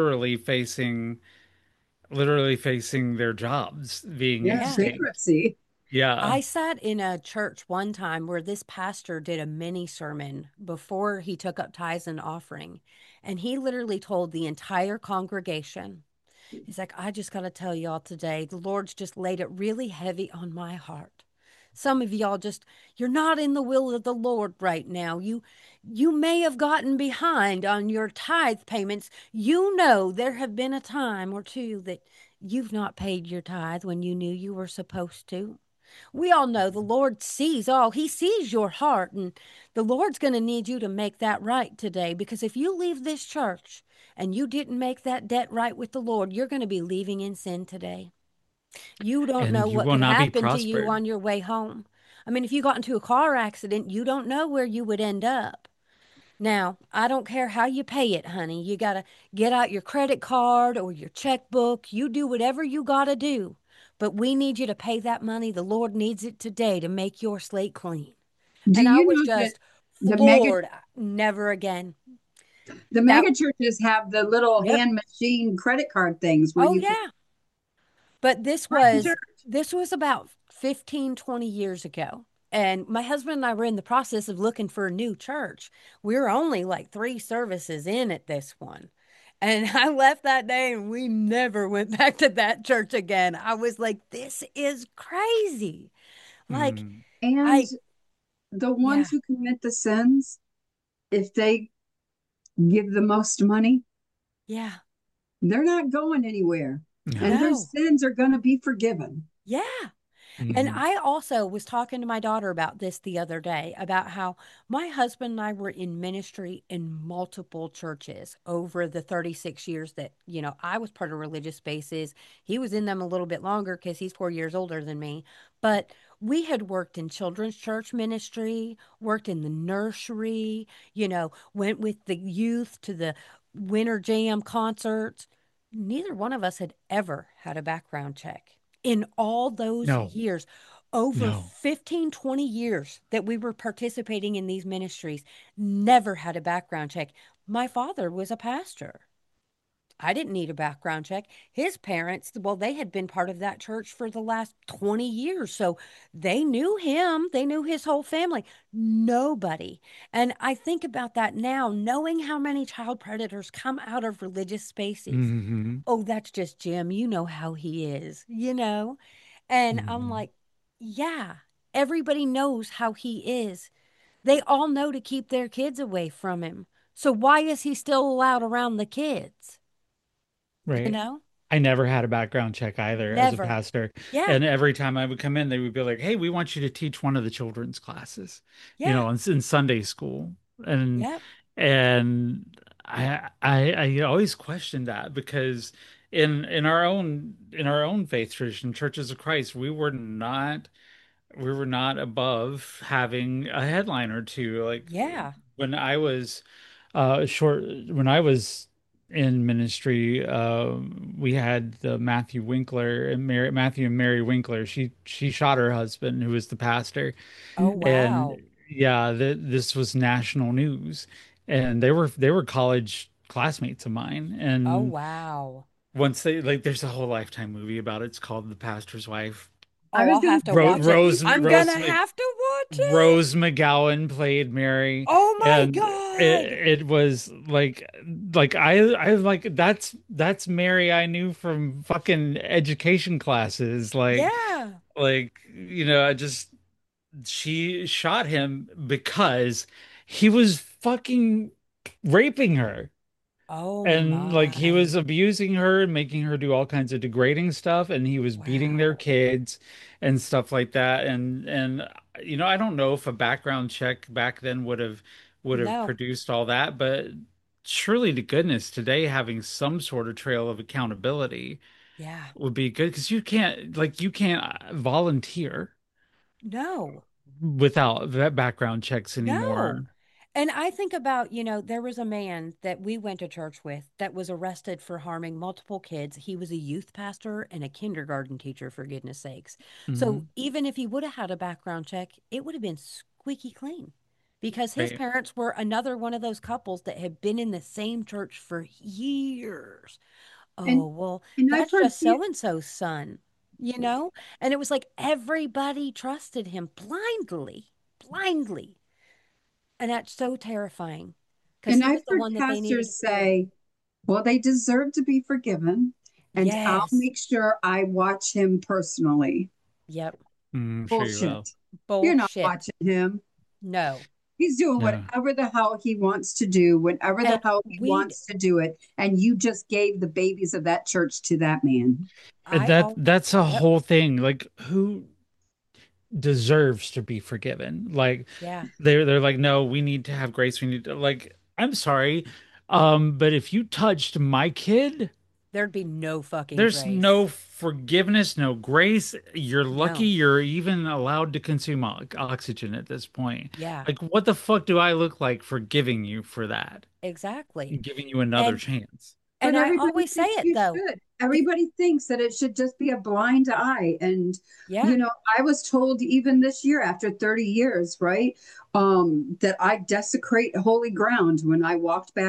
literally facing their jobs being Yeah, Yeah. extinct. bankruptcy. Yeah. I sat in a church one time where this pastor did a mini sermon before he took up tithes and offering. And he literally told the entire congregation, he's like, I just got to tell y'all today, the Lord's just laid it really heavy on my heart. Some of y'all just, you're not in the will of the Lord right now. You may have gotten behind on your tithe payments. You know there have been a time or two that you've not paid your tithe when you knew you were supposed to. We all know the Lord sees all. He sees your heart, and the Lord's going to need you to make that right today, because if you leave this church and you didn't make that debt right with the Lord, you're going to be leaving in sin today. You don't know And you what will could not be happen to you prospered. on your way home. I mean, if you got into a car accident, you don't know where you would end up. Now, I don't care how you pay it, honey. You got to get out your credit card or your checkbook. You do whatever you got to do. But we need you to pay that money. The Lord needs it today to make your slate clean. Do And I you was know that just the mega floored. Never again. the That, mega churches have the little yep. hand machine credit card things where Oh, you can yeah. But this right in was church? this was about 15, 20 years ago. And my husband and I were in the process of looking for a new church. We were only like 3 services in at this one. And I left that day and we never went back to that church again. I was like, this is crazy. Like, Mm. And I, the yeah, ones who commit the sins, if they give the most money, yeah, they're not going anywhere. And No. their no, sins are going to be forgiven. yeah. And Mhm. I also was talking to my daughter about this the other day about how my husband and I were in ministry in multiple churches over the 36 years that, I was part of religious spaces. He was in them a little bit longer because he's 4 years older than me. But we had worked in children's church ministry, worked in the nursery, went with the youth to the winter jam concerts. Neither one of us had ever had a background check in all those No. years, over No. 15, 20 years that we were participating in these ministries, never had a background check. My father was a pastor. I didn't need a background check. His parents, well, they had been part of that church for the last 20 years. So they knew him, they knew his whole family. Nobody. And I think about that now, knowing how many child predators come out of religious spaces. Hmm. Oh, that's just Jim. You know how he is. And I'm Hmm. like, yeah, everybody knows how he is. They all know to keep their kids away from him. So why is he still allowed around the kids? You Right. know? I never had a background check either as a Never. pastor. Yeah. And every time I would come in, they would be like, "Hey, we want you to teach one of the children's classes, Yeah. in Sunday school." And Yep. and I always questioned that because in our own faith tradition, Churches of Christ, we were not above having a headline or two. Like Yeah. when I was short when I was in ministry, we had the Matthew and Mary Winkler. She shot her husband, who was the pastor, Oh, and wow. yeah, this was national news, and they were college classmates of mine, Oh, and wow. once they like, there's a whole Lifetime movie about it. It's called The Pastor's Wife. I Oh, was I'll going have to to Rose watch it. Rose I'm Rose gonna have to watch it. Rose McGowan played Mary, Oh my and God. it was like I like that's Mary I knew from fucking education classes. Yeah. I just she shot him because he was fucking raping her. Oh And like he was my. abusing her and making her do all kinds of degrading stuff, and he was beating their Wow. kids and stuff like that. And I don't know if a background check back then would have No. produced all that, but surely to goodness today having some sort of trail of accountability Yeah. would be good because you can't volunteer No. without that background checks No. anymore. And I think about, there was a man that we went to church with that was arrested for harming multiple kids. He was a youth pastor and a kindergarten teacher, for goodness sakes. So Hmm. even if he would have had a background check, it would have been squeaky clean because his Right. parents were another one of those couples that had been in the same church for years. and Oh, well, and I've that's heard just pe- so and so's son, you know? And it was like everybody trusted him blindly, blindly. And that's so terrifying because and he I've was the heard one that they needed to pastors hear. say, "Well, they deserve to be forgiven, and I'll Yes. make sure I watch him personally." Yep. Sure you will. Bullshit. You're not Bullshit. watching him. No. He's doing No. whatever the hell he wants to do, whenever the And hell he wants to do it. And you just gave the babies of that church to that man. And I that all, that's a yep. whole thing. Like who deserves to be forgiven? Like Yeah. they're like, no, we need to have grace. We need to like, I'm sorry. But if you touched my kid, There'd be no fucking there's no grace. forgiveness, no grace. You're lucky No. you're even allowed to consume oxygen at this point. Yeah. Like, what the fuck do I look like forgiving you for that? Exactly. And giving you another And chance. But and I everybody always say thinks it you though. should. The Everybody thinks that it should just be a blind eye. And, yeah. you know, I was told even this year after 30 years, right, that I desecrate holy ground when I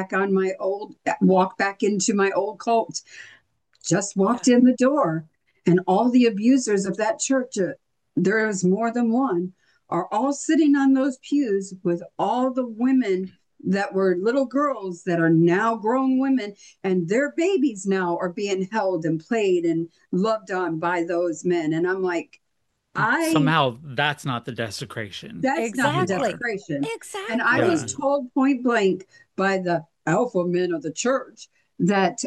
walked back into my old cult, just Yeah. walked in the door. And all the abusers of that church, there is more than one, are all sitting on those pews with all the women that were little girls that are now grown women, and their babies now are being held and played and loved on by those men. And I'm like, I Somehow that's not the desecration that's not the you are. Exactly. desecration. And I was Yeah. Exactly. told point blank by the alpha men of the church that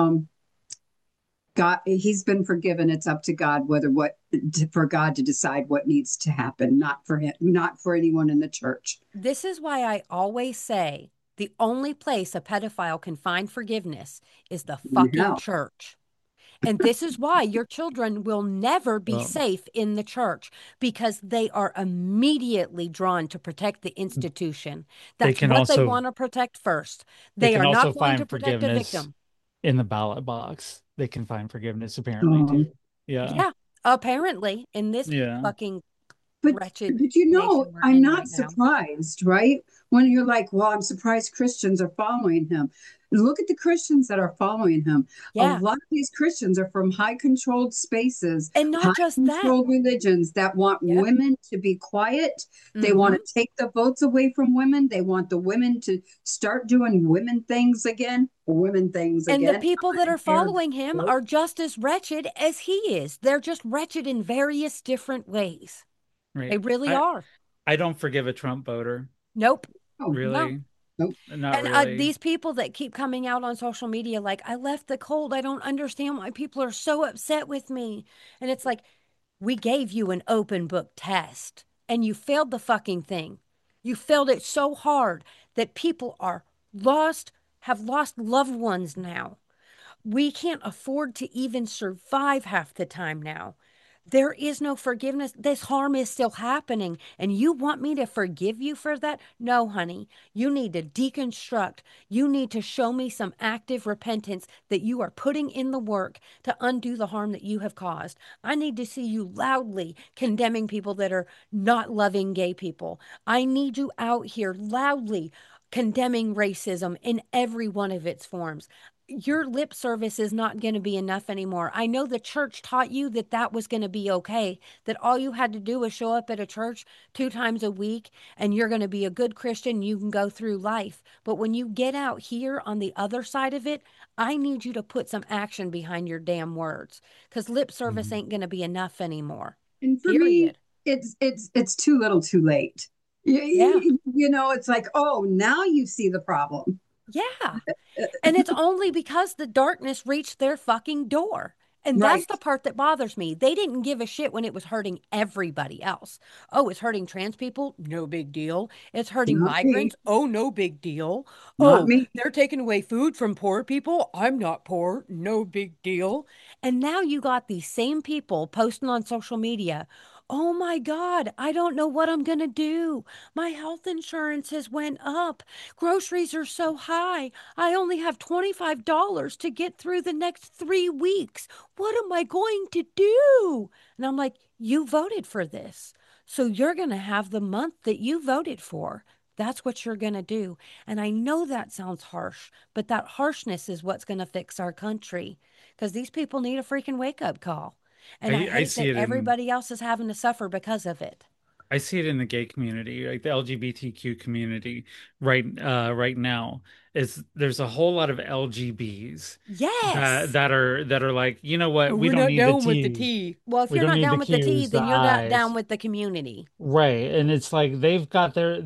God, he's been forgiven. It's up to God whether what for God to decide what needs to happen, not for him, not for anyone in the church. This is why I always say the only place a pedophile can find forgiveness is the fucking No. church. And this is why your children will never be Well, safe in the church because they are immediately drawn to protect the institution. they That's can what they also want to protect first. they They can are also not going to find protect a forgiveness victim. in the ballot box. They can find forgiveness apparently Um, too. Yeah. Yeah, apparently in this Yeah. fucking But wretched but you nation know, we're I'm in not right now. surprised, right? When you're like, well, I'm surprised Christians are following him. Look at the Christians that are following him. A Yeah. lot of these Christians are from high controlled spaces, And high not just that. controlled religions that want Yep. women to be quiet. They want Hmm. to take the votes away from women. They want the women to start doing women things And the again. people that are They're following him are just as wretched as he is. They're just wretched in various different ways. They Right. really I are. I don't forgive a Trump voter. Nope. oh, No. Really. no. Not And really. these people that keep coming out on social media, like, I left the cold. I don't understand why people are so upset with me. And it's like, we gave you an open book test and you failed the fucking thing. You failed it so hard that people are lost, have lost loved ones now. We can't afford to even survive half the time now. There is no forgiveness. This harm is still happening. And you want me to forgive you for that? No, honey. You need to deconstruct. You need to show me some active repentance that you are putting in the work to undo the harm that you have caused. I need to see you loudly condemning people that are not loving gay people. I need you out here loudly condemning racism in every one of its forms. Your lip service is not going to be enough anymore. I know the church taught you that that was going to be okay, that all you had to do was show up at a church 2 times a week and you're going to be a good Christian. You can go through life. But when you get out here on the other side of it, I need you to put some action behind your damn words because lip service Mhm. ain't going to be enough anymore. And for me, Period. it's too little, too late. Yeah. You know, it's like, oh, now you see the problem. Yeah. And it's only because the darkness reached their fucking door. And that's Right. the part that bothers me. They didn't give a shit when it was hurting everybody else. Oh, it's hurting trans people? No big deal. It's hurting Not me. migrants? Oh, no big deal. Not Oh, me. they're taking away food from poor people? I'm not poor. No big deal. And now you got these same people posting on social media. Oh my God, I don't know what I'm going to do. My health insurance has went up. Groceries are so high. I only have $25 to get through the next 3 weeks. What am I going to do? And I'm like, you voted for this. So you're going to have the month that you voted for. That's what you're going to do. And I know that sounds harsh, but that harshness is what's going to fix our country because these people need a freaking wake up call. And I I hate see that it in everybody else is having to suffer because of it. I see it in the gay community, like the LGBTQ community right now. Is there's a whole lot of LGBs Yes. that are like, you know what, we We're don't not need the down with the T. T. Well, if We you're don't not need the down with the T, Q's, the then you're not down I's. with the community. Right. And it's like they've got their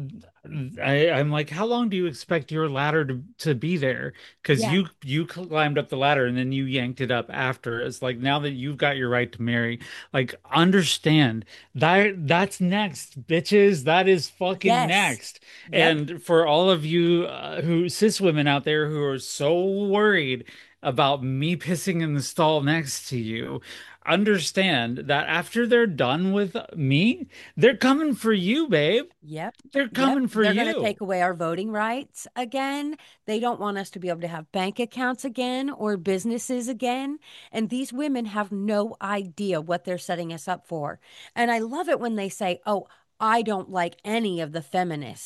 I'm like, how long do you expect your ladder to be there? Because Yeah. you climbed up the ladder and then you yanked it up after. It's like now that you've got your right to marry, like understand that's next, bitches. That is fucking Yes. next. Yep. And for all of you who cis women out there who are so worried about me pissing in the stall next to you, understand that after they're done with me, they're coming for you, babe. Yep. They're Yep. coming for They're going to you. take away our voting rights again. They don't want us to be able to have bank accounts again or businesses again. And these women have no idea what they're setting us up for. And I love it when they say, oh, I don't like any of the feminists.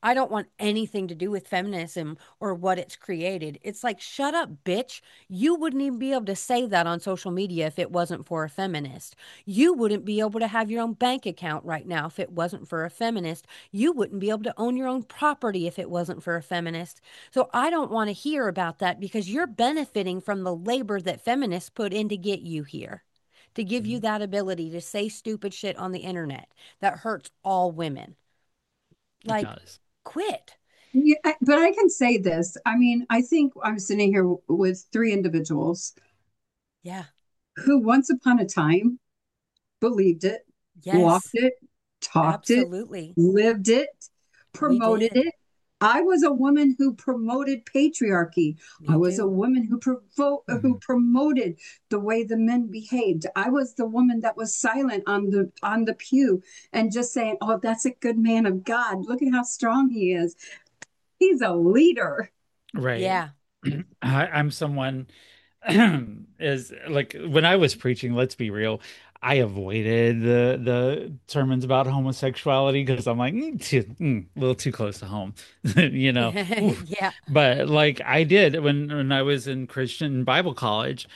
I don't want anything to do with feminism or what it's created. It's like, shut up, bitch. You wouldn't even be able to say that on social media if it wasn't for a feminist. You wouldn't be able to have your own bank account right now if it wasn't for a feminist. You wouldn't be able to own your own property if it wasn't for a feminist. So I don't want to hear about that because you're benefiting from the labor that feminists put in to get you here, to give you Mhm. that ability to say stupid shit on the internet that hurts all women. It Like, does. quit. Yeah, but I can say this. I mean, I think I'm sitting here with three individuals Yeah. who once upon a time believed it, walked Yes. it, talked it, Absolutely. lived it, We promoted did. it. I was a woman who promoted patriarchy. I Me was a too. woman who Mhm. promoted the way the men behaved. I was the woman that was silent on the pew and just saying, "Oh, that's a good man of God. Look at how strong he is. He's a leader." Right. Yeah. I'm someone is like when I was preaching, let's be real, I avoided the sermons about homosexuality because I'm like a little too close to home, you know. Oof. Yeah. But like I did when I was in Christian Bible college,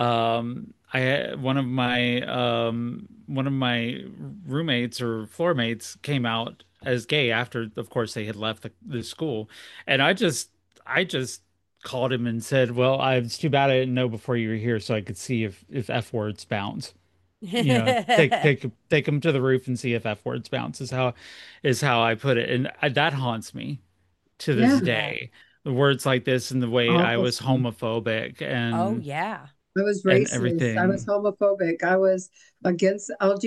one of my roommates or floor mates came out as gay after, of course, they had left the school, and I just called him and said, "Well, it's too bad I didn't know before you were here, so I could see if F words bounce. You know, take him to the roof and see if F words bounce." Is how I put it, and that haunts me to Yeah, this Yeah. day. The words like this and the way I was awful. homophobic Oh, and yeah. I was and racist. I was everything. homophobic. I was against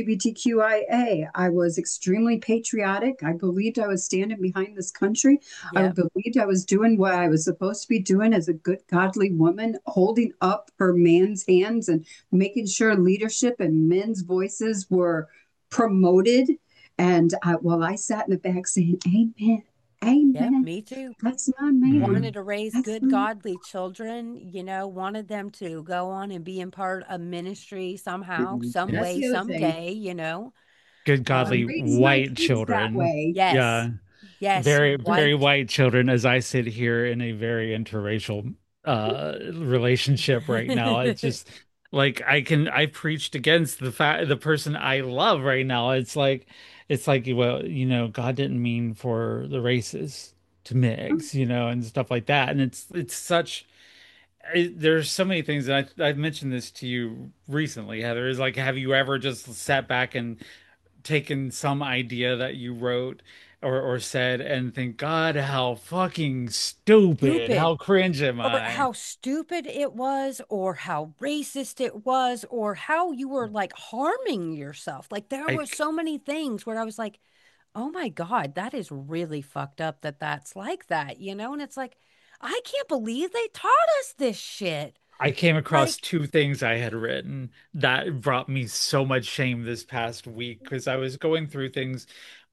LGBTQIA. I was extremely patriotic. I believed I was standing behind this country. I Yep. believed I was doing what I was supposed to be doing as a good, godly woman, holding up her man's hands and making sure leadership and men's voices were promoted. And I sat in the back saying, "Amen, Yep. amen. Me too. That's my man. Wanted to raise That's good, my godly children, wanted them to go on and be in part of ministry somehow, man." some That's way, the other thing. someday. Good, I godly raised my white kids that children. way. Yes. Yeah. Yes. Very, very White. white children as I sit here in a very interracial relationship right now. It's just like I preached against the person I love right now. It's like, well, God didn't mean for the races to mix, and stuff like that. And it's such there's so many things, and I've mentioned this to you recently, Heather, is like, have you ever just sat back and taken some idea that you wrote or said and think, God, how fucking stupid, Stupid. how cringe am Or I? how stupid it was, or how racist it was, or how you were like harming yourself. Like there were Like, so many things where I was like, oh my God, that is really fucked up that that's like that. And it's like, I can't believe they taught us this shit. I came across Like, two things I had written that brought me so much shame this past week because I was going through things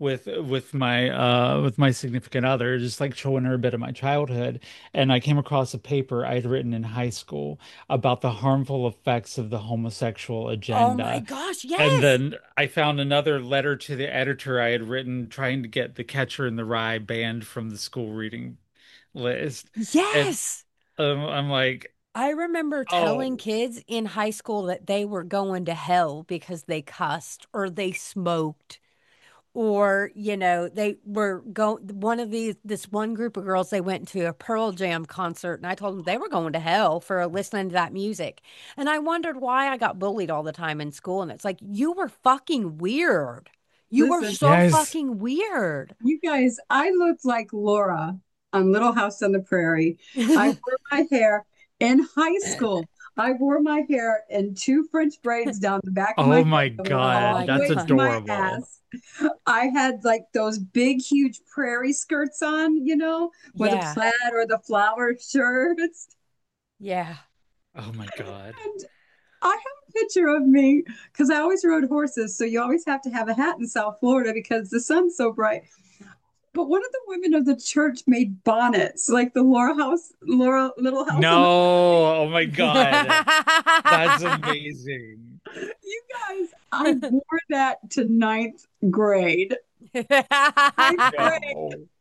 with my significant other, just like showing her a bit of my childhood, and I came across a paper I had written in high school about the harmful effects of the homosexual oh my agenda. gosh, And yes, then I found another letter to the editor I had written trying to get The Catcher in the Rye banned from the school reading list. And yes. I'm like, I remember telling oh. kids in high school that they were going to hell because they cussed or they smoked or they were going one of these this one group of girls, they went to a Pearl Jam concert and I told them they were going to hell for listening to that music, and I wondered why I got bullied all the time in school, and it's like, you were fucking weird. You were Listen, so Yes. fucking weird. you guys, I looked like Laura on Little House on the Prairie. I wore my hair in high school. I wore my hair in two French braids down the back of my Oh head my that went Oh all God, my the that's way God. to my adorable. ass. I had like those big, huge prairie skirts on, with a Yeah. plaid or the flower shirts. Yeah. Oh my God. And I have a picture of me because I always rode horses. So you always have to have a hat in South Florida because the sun's so bright. But one of the women of the church made bonnets, like the Laura Little House on the No, oh my God. That's amazing. You guys, I wore that to ninth grade. Ninth grade. No.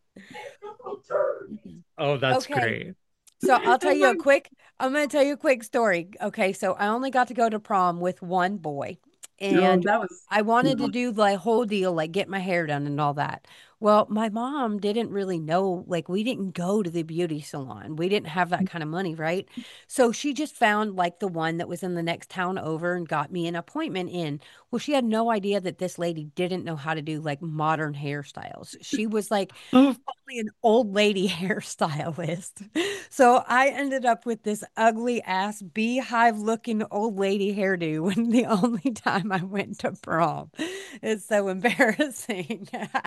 Oh, that's Okay. great. So I'll tell And you a my- quick, I'm going to tell you a quick story. Okay. So I only got to go to prom with one boy oh, and that was I wanted to no. do the whole deal, like get my hair done and all that. Well, my mom didn't really know, like we didn't go to the beauty salon. We didn't have that kind of money, right? So she just found like the one that was in the next town over and got me an appointment in. Well, she had no idea that this lady didn't know how to do like modern hairstyles. She was like, Oh, an old lady hairstylist. So I ended up with this ugly ass beehive looking old lady hairdo when the only time I went to prom. It's so embarrassing.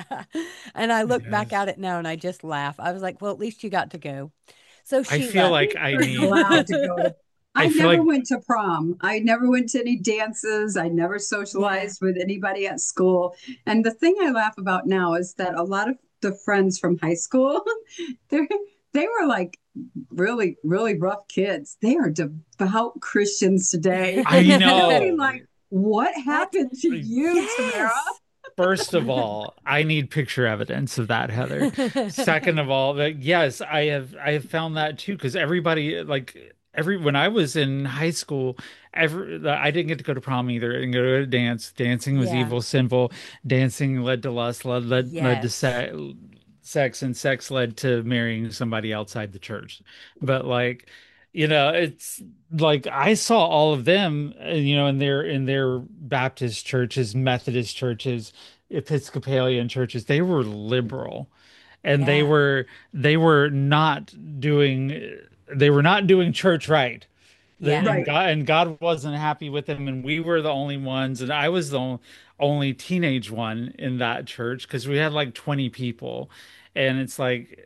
And I look back yes. at it now and I just laugh. I was like, well, at least you got to go. So I feel Sheila. like I Weren't need, allowed to go to. I I feel never like, went to prom. I never went to any dances. I never Yeah. socialized with anybody at school. And the thing I laugh about now is that a lot of the friends from high school, they they were like really, really rough kids. They are devout Christians today. I And I'll be know. like, what That's happened to you, Tamara? yes. First of all, I need picture evidence of that, Heather. Second of all, that yes, I have found that too because everybody like every when I was in high school, I didn't get to go to prom either. I didn't go to a dance. Dancing was Yeah. evil, sinful. Dancing led to lust, led to Yes. sex, and sex led to marrying somebody outside the church. But like, it's like I saw all of them, in their Baptist churches, Methodist churches, Episcopalian churches. They were liberal, and they Yeah. were they were not doing they were not doing church right. Yeah. Right. And God wasn't happy with them, and we were the only ones, and I was the only teenage one in that church because we had like 20 people, and it's like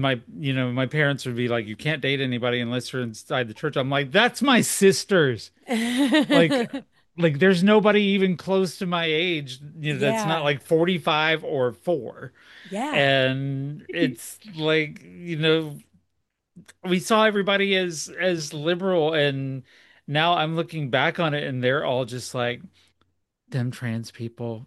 my parents would be like, you can't date anybody unless you're inside the church. I'm like, that's my sisters. Like like there's nobody even close to my age, that's not Yeah. like 45 or 4. Yeah. And it's like, we saw everybody as liberal, and now I'm looking back on it and they're all just like, them trans people.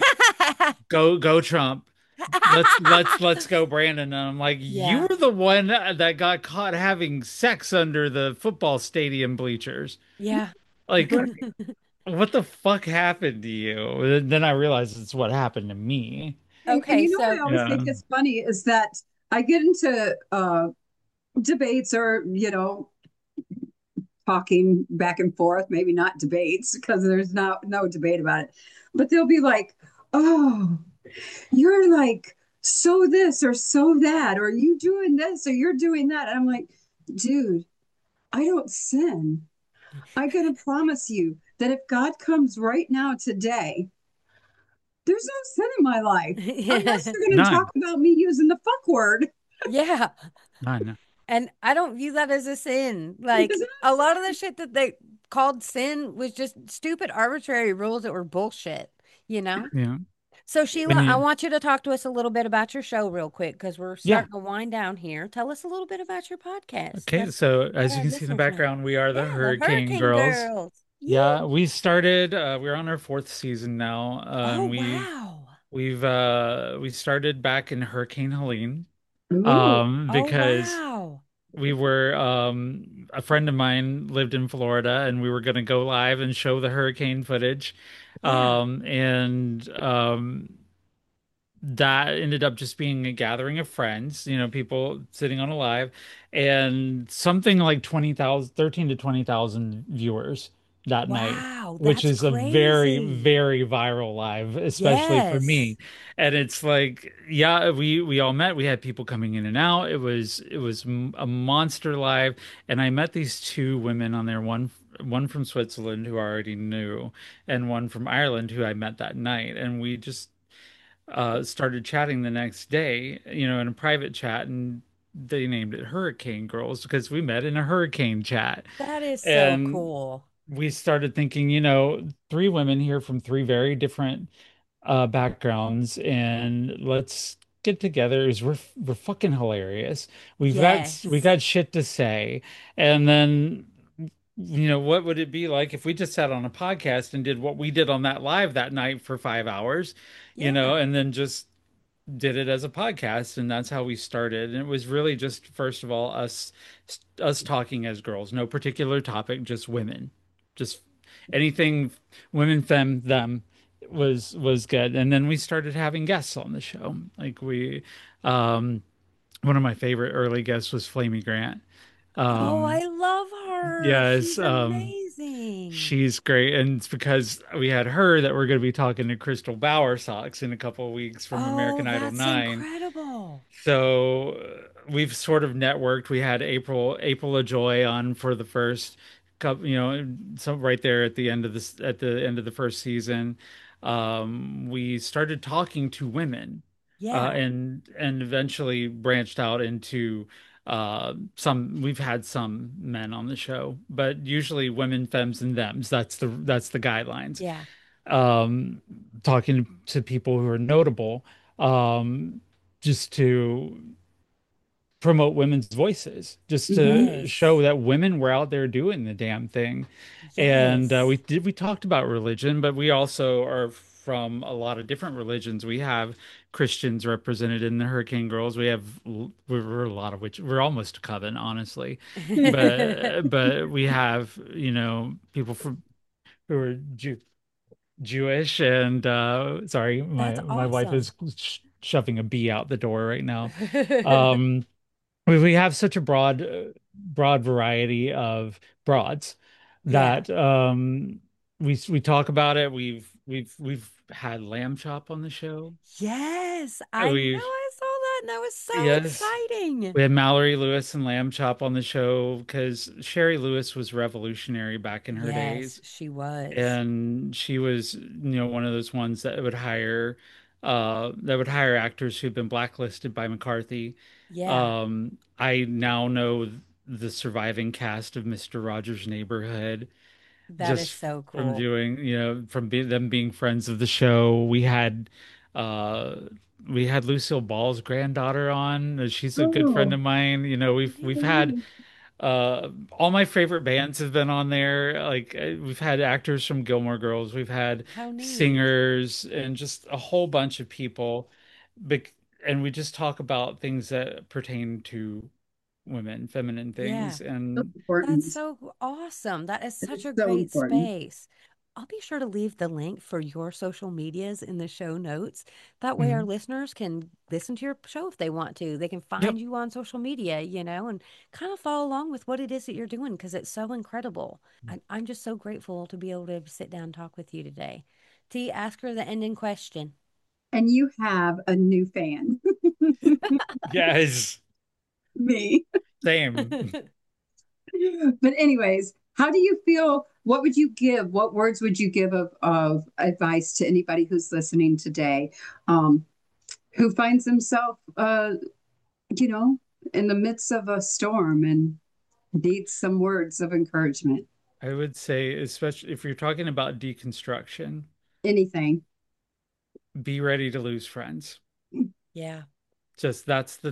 Go Trump. Let's go Brandon. And I'm like, you Yeah. were the one that got caught having sex under the football stadium bleachers. Yeah. Like, what the fuck happened to you? And then I realized it's what happened to me. And Okay, you know what so I always Yeah. think is funny is that I get into debates or, talking back and forth, maybe not debates because there's no debate about it. But they'll be like, "Oh, you're like so this or so that, or you doing this or you're doing that." And I'm like, "Dude, I don't sin. I gotta promise you that if God comes right now today, there's no sin in my life unless you're gonna talk None. about me using the fuck word." yeah. None. And I don't view that as a sin. Like a lot of the shit that they called sin was just stupid, arbitrary rules that were bullshit, you know? Yeah. So, When Sheila, I you, want you to talk to us a little bit about your show real quick because we're yeah. starting to wind down here. Tell us a little bit about your podcast. Okay. So Let as you our can see in the listeners know. background, we are the Yeah, the Hurricane Hurricane Girls. Girls. Yeah. Yeah, we're on our fourth season now. Oh, We wow. we started back in Hurricane Helene. Ooh. Oh, Because wow. we were a friend of mine lived in Florida, and we were going to go live and show the hurricane footage. Yeah. And that ended up just being a gathering of friends, people sitting on a live, and something like 20,000, 13 to 20,000 viewers that night, Wow. which That's is a very, crazy. very viral live, especially for Yes. me. And it's like, yeah, we all met. We had people coming in and out. It was a monster live, and I met these two women on there. One from Switzerland who I already knew, and one from Ireland who I met that night, and we just started chatting the next day, in a private chat, and they named it Hurricane Girls because we met in a hurricane chat. That is so And cool. we started thinking, three women here from three very different backgrounds, and let's get together. Is we're fucking hilarious. We got Yes. shit to say, and then. What would it be like if we just sat on a podcast and did what we did on that live that night for 5 hours, Yeah. and then just did it as a podcast, and that's how we started. And it was really just, first of all, us talking as girls, no particular topic, just women, just anything women, femme, them was good. And then we started having guests on the show. Like um, one of my favorite early guests was Flamey Grant. Oh, Um, I love her. yes, She's amazing. she's great, and it's because we had her that we're going to be talking to Crystal Bowersox in a couple of weeks from Oh, American Idol that's 9. incredible. So we've sort of networked. We had April LaJoy on for the first couple, so right there at the end of the first season. We started talking to women, Yeah. and eventually branched out into some. We've had some men on the show, but usually women, femmes, and thems. That's the guidelines. Yeah. Um, Talking to people who are notable. Um, just to promote women's voices, just Mhm. to show Yes. that women were out there doing the damn thing. And Yes. we talked about religion, but we also are from a lot of different religions. We have Christians represented in the Hurricane Girls. We're a lot of which we're almost a coven, honestly. But we have, people from who are Jewish, and sorry, That's my wife awesome. is shoving a bee out the door right now. Um, we have such a broad variety of broads Yeah. that we talk about it. We've had Lamb Chop on the show. Yes, I know We've I saw that and that was so Yes, exciting. we had Mallory Lewis and Lamb Chop on the show because Sherry Lewis was revolutionary back in her Yes, days, she was. and she was, one of those ones that would hire actors who've been blacklisted by McCarthy. Yeah, I now know the surviving cast of Mr. Rogers' Neighborhood that is just so from cool. doing, them being friends of the show. Uh we had Lucille Ball's granddaughter on. She's a good friend Oh, of mine. We've had all my favorite bands have been on there. Like we've had actors from Gilmore Girls, we've had How neat. singers, and just a whole bunch of people. Bec and we just talk about things that pertain to women, feminine Yeah. things, so and That's important. so awesome. That is It such is a so great important. space. I'll be sure to leave the link for your social medias in the show notes. That way, our Mhm. listeners can listen to your show if they want to. They can find Yep. you on social media, and kind of follow along with what it is that you're doing because it's so incredible. I'm just so grateful to be able to sit down and talk with you today. T, ask her the ending question. And you have a new fan, Yes. me. Same. But anyways, how do you feel? What would you give? What words would you give of advice to anybody who's listening today, um, who finds themselves, you know, in the midst of a storm and needs some words of encouragement? I would say, especially if you're talking about deconstruction, Anything. be ready to lose friends. Yeah, Just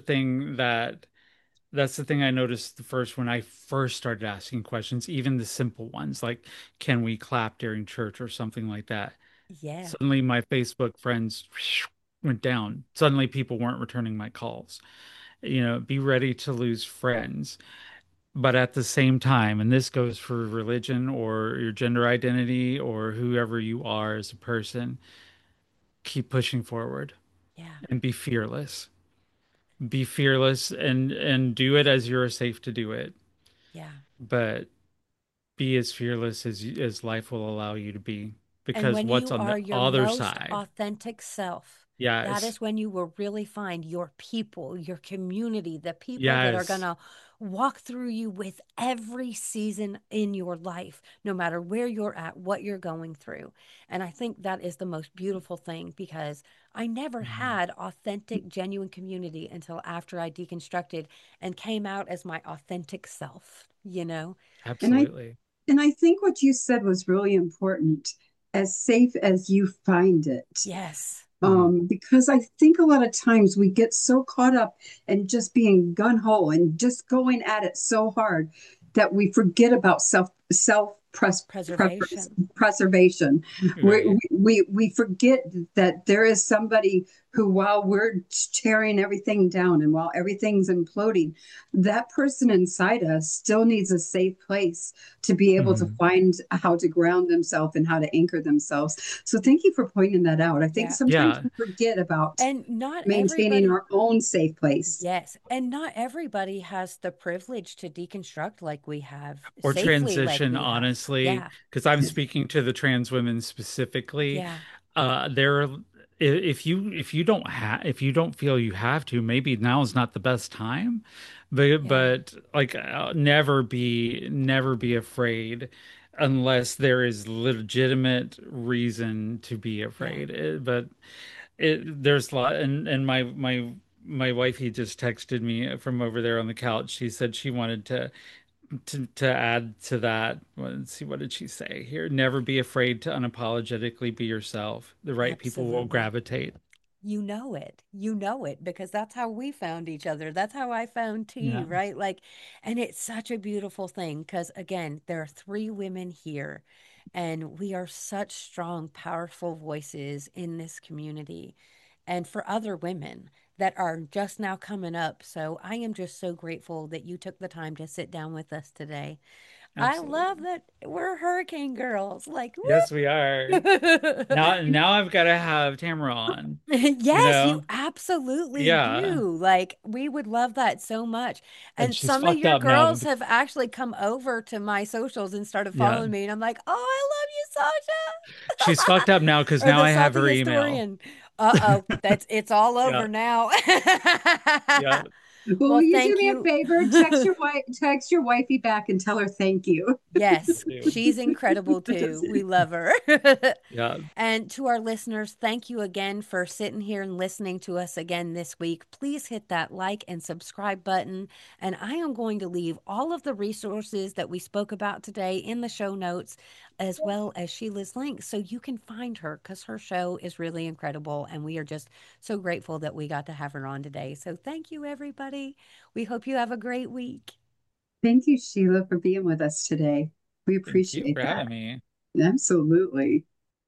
that's the thing I noticed the first when I first started asking questions, even the simple ones like, can we clap during church or something like that? yeah, Suddenly my Facebook friends went down. Suddenly people weren't returning my calls. Be ready to lose friends. But at the same time, and this goes for religion or your gender identity or whoever you are as a person, keep pushing forward yeah, and be fearless. Be fearless and do it as you're safe to do it. yeah. But be as fearless as life will allow you to be, And because when what's you on are the your other most side? authentic self, that Yes. is when you will really find your people, your community, the people that are going Yes. to walk through you with every season in your life, no matter where you're at, what you're going through. And I think that is the most beautiful thing because I never Mhm. had authentic, genuine community until after I deconstructed and came out as my authentic self. And I Absolutely. and I think what you said was really important. As safe as you find it. Yes. Mhm. Because I think a lot of times we get so caught up in just being gun ho and just going at it so hard that we forget about self Preservation. preservation. Right. We forget that there is somebody who, while we're tearing everything down and while everything's imploding, that person inside us still needs a safe place to be able to Mhm. find how to ground themselves and how to anchor themselves. So thank you for pointing that out. I think Yeah. sometimes Yeah. we forget about And not maintaining everybody, our own safe place. yes, and not everybody has the privilege to deconstruct like we have, Or safely like transition, we have. honestly, Yeah. because I'm speaking to the trans women specifically. Yeah. There, if you don't feel you have to, maybe now is not the best time. Yeah. But like, never be afraid unless there is legitimate reason to be Yeah. afraid. There's a lot, and my wifey just texted me from over there on the couch. She said she wanted to add to that. Let's see, what did she say here? Never be afraid to unapologetically be yourself. The right people will Absolutely. gravitate. You know it. You know it because that's how we found each other. That's how I found T, Yeah. right? Like, and it's such a beautiful thing because, again, there are three women here, and we are such strong, powerful voices in this community and for other women that are just now coming up. So I am just so grateful that you took the time to sit down with us today. I love Absolutely. that we're hurricane girls. Like, Yes, we are. woo! Now I've got to have Tamara on, you Yes, you know? absolutely Yeah. do. Like, we would love that so much. And And she's some of fucked your up now. girls have actually come over to my socials and started Yeah. following me. And I'm like, oh, I love you, She's fucked up now because Sasha. Or now the I have salty her email. historian. Uh-oh, it's all Yeah. over now. Yeah. Well, will Well, you do thank me a you. favor? Text your wifey back and tell her thank you. Yes, she's incredible too. We love her. Yeah. And to our listeners, thank you again for sitting here and listening to us again this week. Please hit that like and subscribe button. And I am going to leave all of the resources that we spoke about today in the show notes, as well as Sheila's links, so you can find her because her show is really incredible. And we are just so grateful that we got to have her on today. So thank you, everybody. We hope you have a great week. Thank you, Sheila, for being with us today. We Thank you appreciate for that. having me. Absolutely.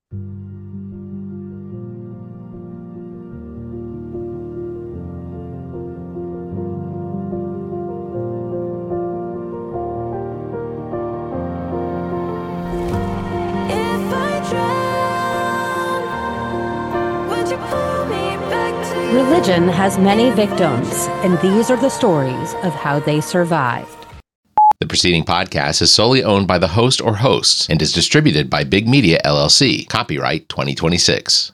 If I drown, would you pull me back to you? Religion has many victims, and these are the stories of how they survived. The preceding podcast is solely owned by the host or hosts and is distributed by Big Media LLC. Copyright 2026.